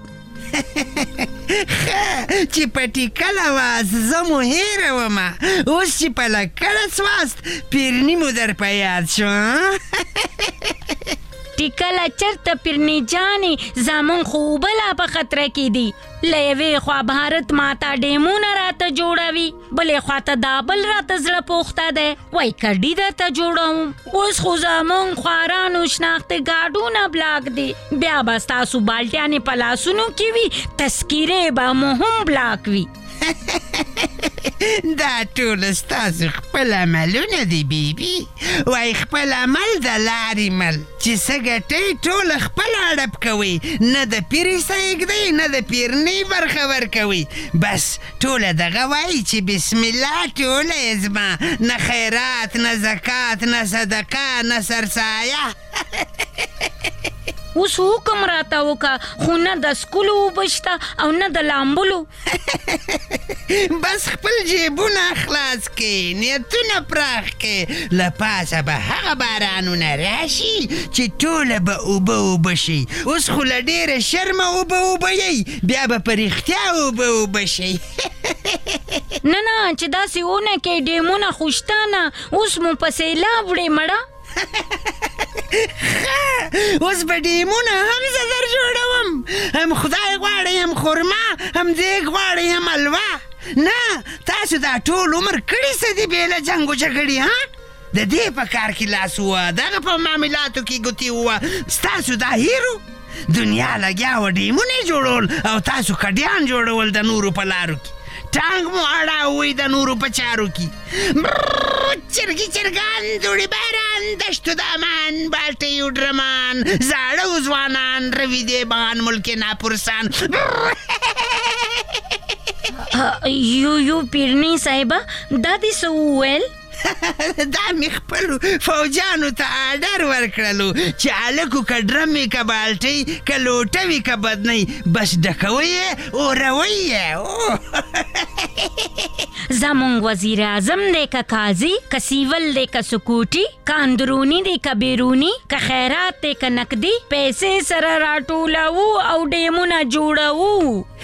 چې پټی کله واس زمو هیره وما اوس چې په لکړه سواست پیرنی مو در په یاد شو ټیکله چرته پیرنی جانی زمون خو بلا په خطر کې دی لېوي خو بھارت ماتا ډیمونه راته جوړوي بلې خواته دا بل راته زړه پوښته ده وای کډی درته جوړوم اوس خو زمون خوارانو شناخته ګاډونه بلاک دي بیا به ستاسو بالټیانې په لاسونو کې وي تذکیرې به مو هم بلاک وي دا ټول ستاسو خپل عملونه دي بیبي وای خپل عمل د لارې مل چې څه ګټئ ټول خپل اړپ کوئ نه د پیرې څه ږدئ نه د پیرنۍ برخه ورکوئ بس ټوله دغه وایي چې بسم الله ټوله یې زما نه خیرات نه زکات نه صدقه نه سرسایه اوس حکم راته وکړه خو نه د سکولو اوبه شته او نه د لامبلو بس خپل جیبونه خلاص کړئ نیتونه پراخ کړئ له پاسه به هغه بارانونه راشي چې ټوله به اوبه اوبه شي اوس خو له ډېره شرمه اوبه اوبه یئ بیا به په رښتیا اوبه اوبه شي نه نه چې داسې ونه کې ډیمونه خو شته نه اوس مو په سیلاب وړې مړه اوس به ډیمونه هم زه در جوړوم هم خدای غواړي هم خرما هم دیګ غواړي هم حلوا نه تاسو دا ټول عمر کړي څه دي بې له جنګ و جګړې ها د دې په کار کې لاس ووه دغه په معاملاتو کې ګوتې ووه ستاسو دا هیرو دنیا لګیا وه ډیمونه جوړول او تاسو کډیان جوړول د نورو په لارو کې ټانګ مو اړاوئ د نورو په چارو کې. چرګي چرګان دوړي باران دشتو دامان بالټي ډرمان زاړه ځوانان روي دیبان ملک ناپرسان. یو یو پیرنی صاحبه دا دې څه وویل؟ دا مې خپلو فوجانو ته آډر ورکړلو چې هلکو که ډرم وي که بالټۍ که لوټه وي که بدنۍ بس ډکوئ یې اوروئ یې. زمونږ وزیر اعظم دی که قاضي که سیول دی که سکوټي که اندروني دی که بیروني که خیرات دی که نقدي پیسې سره راټولوو او ډیمونه جوړوو.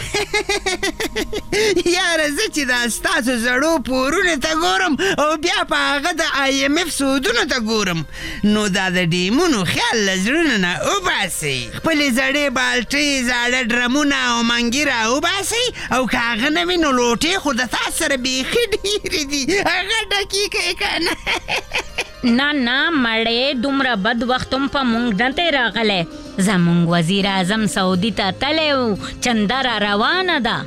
یاره زه چې دا ستاسو زړو پورونو ته ګورم او بیا په هغه د آی ایم اف سودونو ته ګورم نو دا د ډیمونو خیال له زړونو نه وباسئ. خپلې زړې بالټۍ زاړه ډرمونه او منګي را وباسئ او که هغه نه وي نو لوټې خو د تاسو سره بیخي ډېرې دي هغه ډکې کړئ که نه. نه نه مړې دومره بد وخت هم په موږ نه دی راغلی. زمونږ وزیر اعظم سعودي ته تللی و چنده را روانه ده.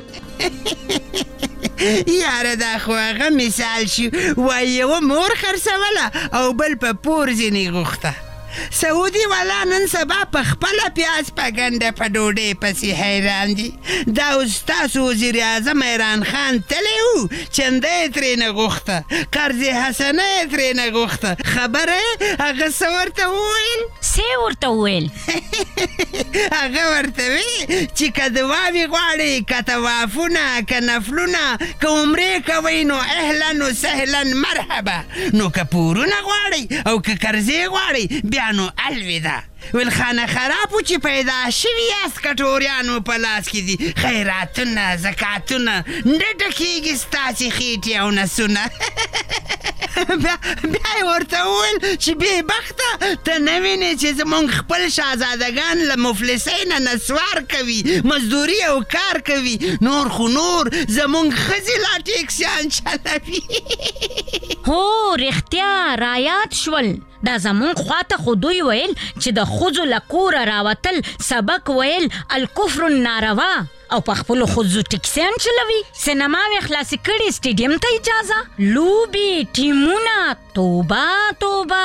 یاره دا خو هغه مثال شو وایي یوه مور خرڅوله او بل په پور ځینې غوښته. سعودي والا نن سبا په خپله پیاز په ګنډه په ډوډۍ پسې حیران دي. دا اوس ستاسو وزیر اعظم عمران خان تللی و چنده یې ترېنه غوښته قرض حسنه یې ترېنه غوښته. خبره یې هغه څه ورته وویل؟ څه ورته وویل؟ هغه ورته وی چې که دعاوې غواړئ که طوافونه که نفلونه که عمرې کوئ نو اهلا و سهلا مرحبا. نو که پورونه غواړئ او که قرضې غواړئ بیا نو الوده. ویل خانه خرابو چې پیدا شوي یاست کټوریانو په لاس کې دي خیراتونه زکاتونه نه ډکېږي ستاسې خېټې او نسونه. بیا یې ورته وویل چې بې بخته ته نه وینې چې زمونږ خپل شهزادګان له مفلسۍ نه نسوار کوي مزدوري او کار کوي نور خو نور زمونږ ښځې لا ټیکسیان چلوي. هو رښتیا رایاد شول. دا زمونږ خواته خو دوی ویل چې د ښځو له کوره راوتل سبق ویل الکفر الناروا او په خپلو ښځو ټیکسیان چلوي سینماوې خلاصې کړي سټیډیم ته اجازه لوبې ټیمونه توبه توبه.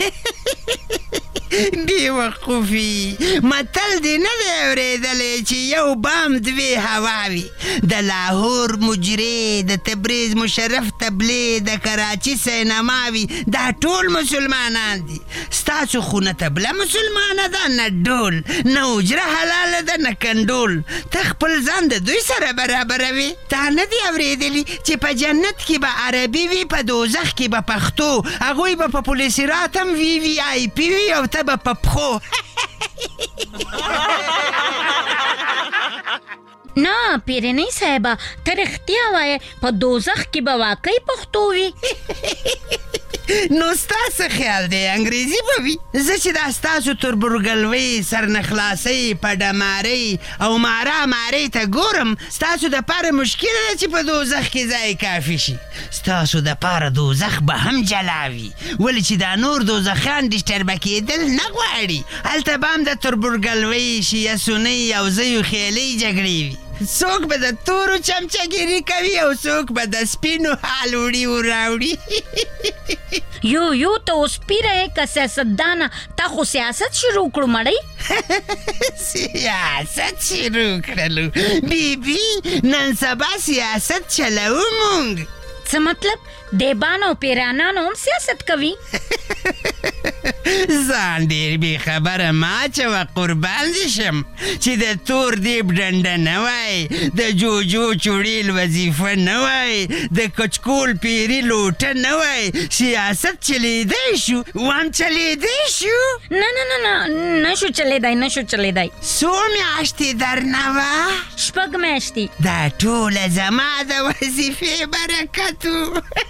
بیوقوفي متل دې نه دی اورېدلی چې یو بام دوې هواوي د لاهور مجرې د تبریز مشرف تبلې د کراچي سینماوي دا ټول مسلمانان دي. ستاسو خو نه تبله مسلمانه ده نه ډول نه اجره حلاله ده نه کنډول. ته خپل ځان د دوی سره برابروي. تا نه دي اورېدلي چې په جنت کې به عربي وي په دوزخ کې به پښتو هغوی به په پولیسرات هم وي وي آی پي وي او ته به په پښو. نه پیرنۍ صاحبه ته رښتیا وایې په دوزخ کې به واقعي پښتو وي. نو ستاسو خیال دی انګریزي به وي؟ زه چې دا ستاسو تربورګلوۍ سرنخلاصۍ پډمارۍ او مارا مارۍ ته ګورم ستاسو دپاره مشکله ده چې په دوزخ کې ځای کافي شي. ستاسو دپاره دوزخ به هم جلا وي ولې چې دا نور دوزخیان ډسټربه کېدل نه غواړي. هلته به هم د تربورګلوۍ شیه سنۍ او زیو خیلۍ جګړې وي. څوک به د تورو چمچهګیري کوي او څوک به د سپینو حال وړي وراوړي. یو یو ته اوس پیره یې که سیاستدانه تا خو سیاست شروع کړو مړی. سیاست شروع کړلو بیبي نن سبا سیاست چلوو مونږ. څه مطلب دیبان او پیرانانو هم سیاست کوي؟ ځان ډېر بې خبره مه اچوه قربان دې شم چې د تور دیب ډنډه نه وای د جوجو چوړیل وظیفه نه وای د کچکول پیري لوټه نه وای سیاست چلیدی شو وام چلیدی شو. نه نه نه نه نشو چلیدی نشو چلیدی. څو میاشتې درنه وه؟ شپږ میاشتې. دا ټوله زما د وظیفې برکت و.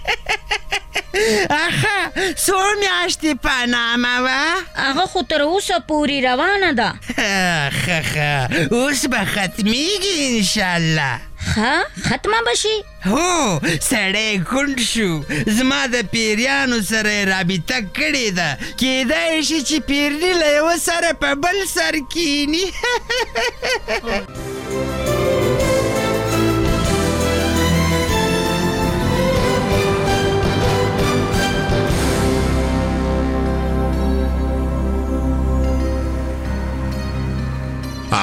اخه څو میاشتې پانامه وه؟ هغه خو تر اوسه پورې روانه ده. ښه ښه اوس به ختمیږي انشاءالله. ښه ختمه به شي؟ هو سړی کونډ شو زما د پیریانو سره یې رابطه کړې ده کیدای شي چې پیرني له یوه سره په بل سر کینی.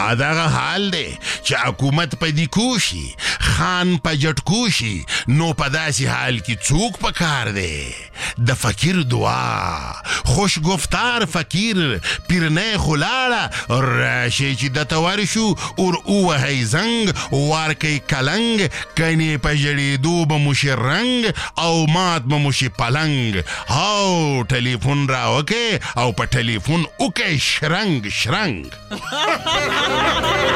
دا دغه حال دی چې حکومت په دې کوشي خان په جټ کوشي نو په داسې حال کې څوک په کار دی د فقیر دعا خوش گفتار فقیر پیرنه خلاړه راشي چې د تورشو اور اوه زنګ وارکی کلنګ کني په جړېدو به موشي رنګ او مات به موشي پلنګ هاو ټلیفون راوکې او په ټلیفون وکې شرنګ شرنګ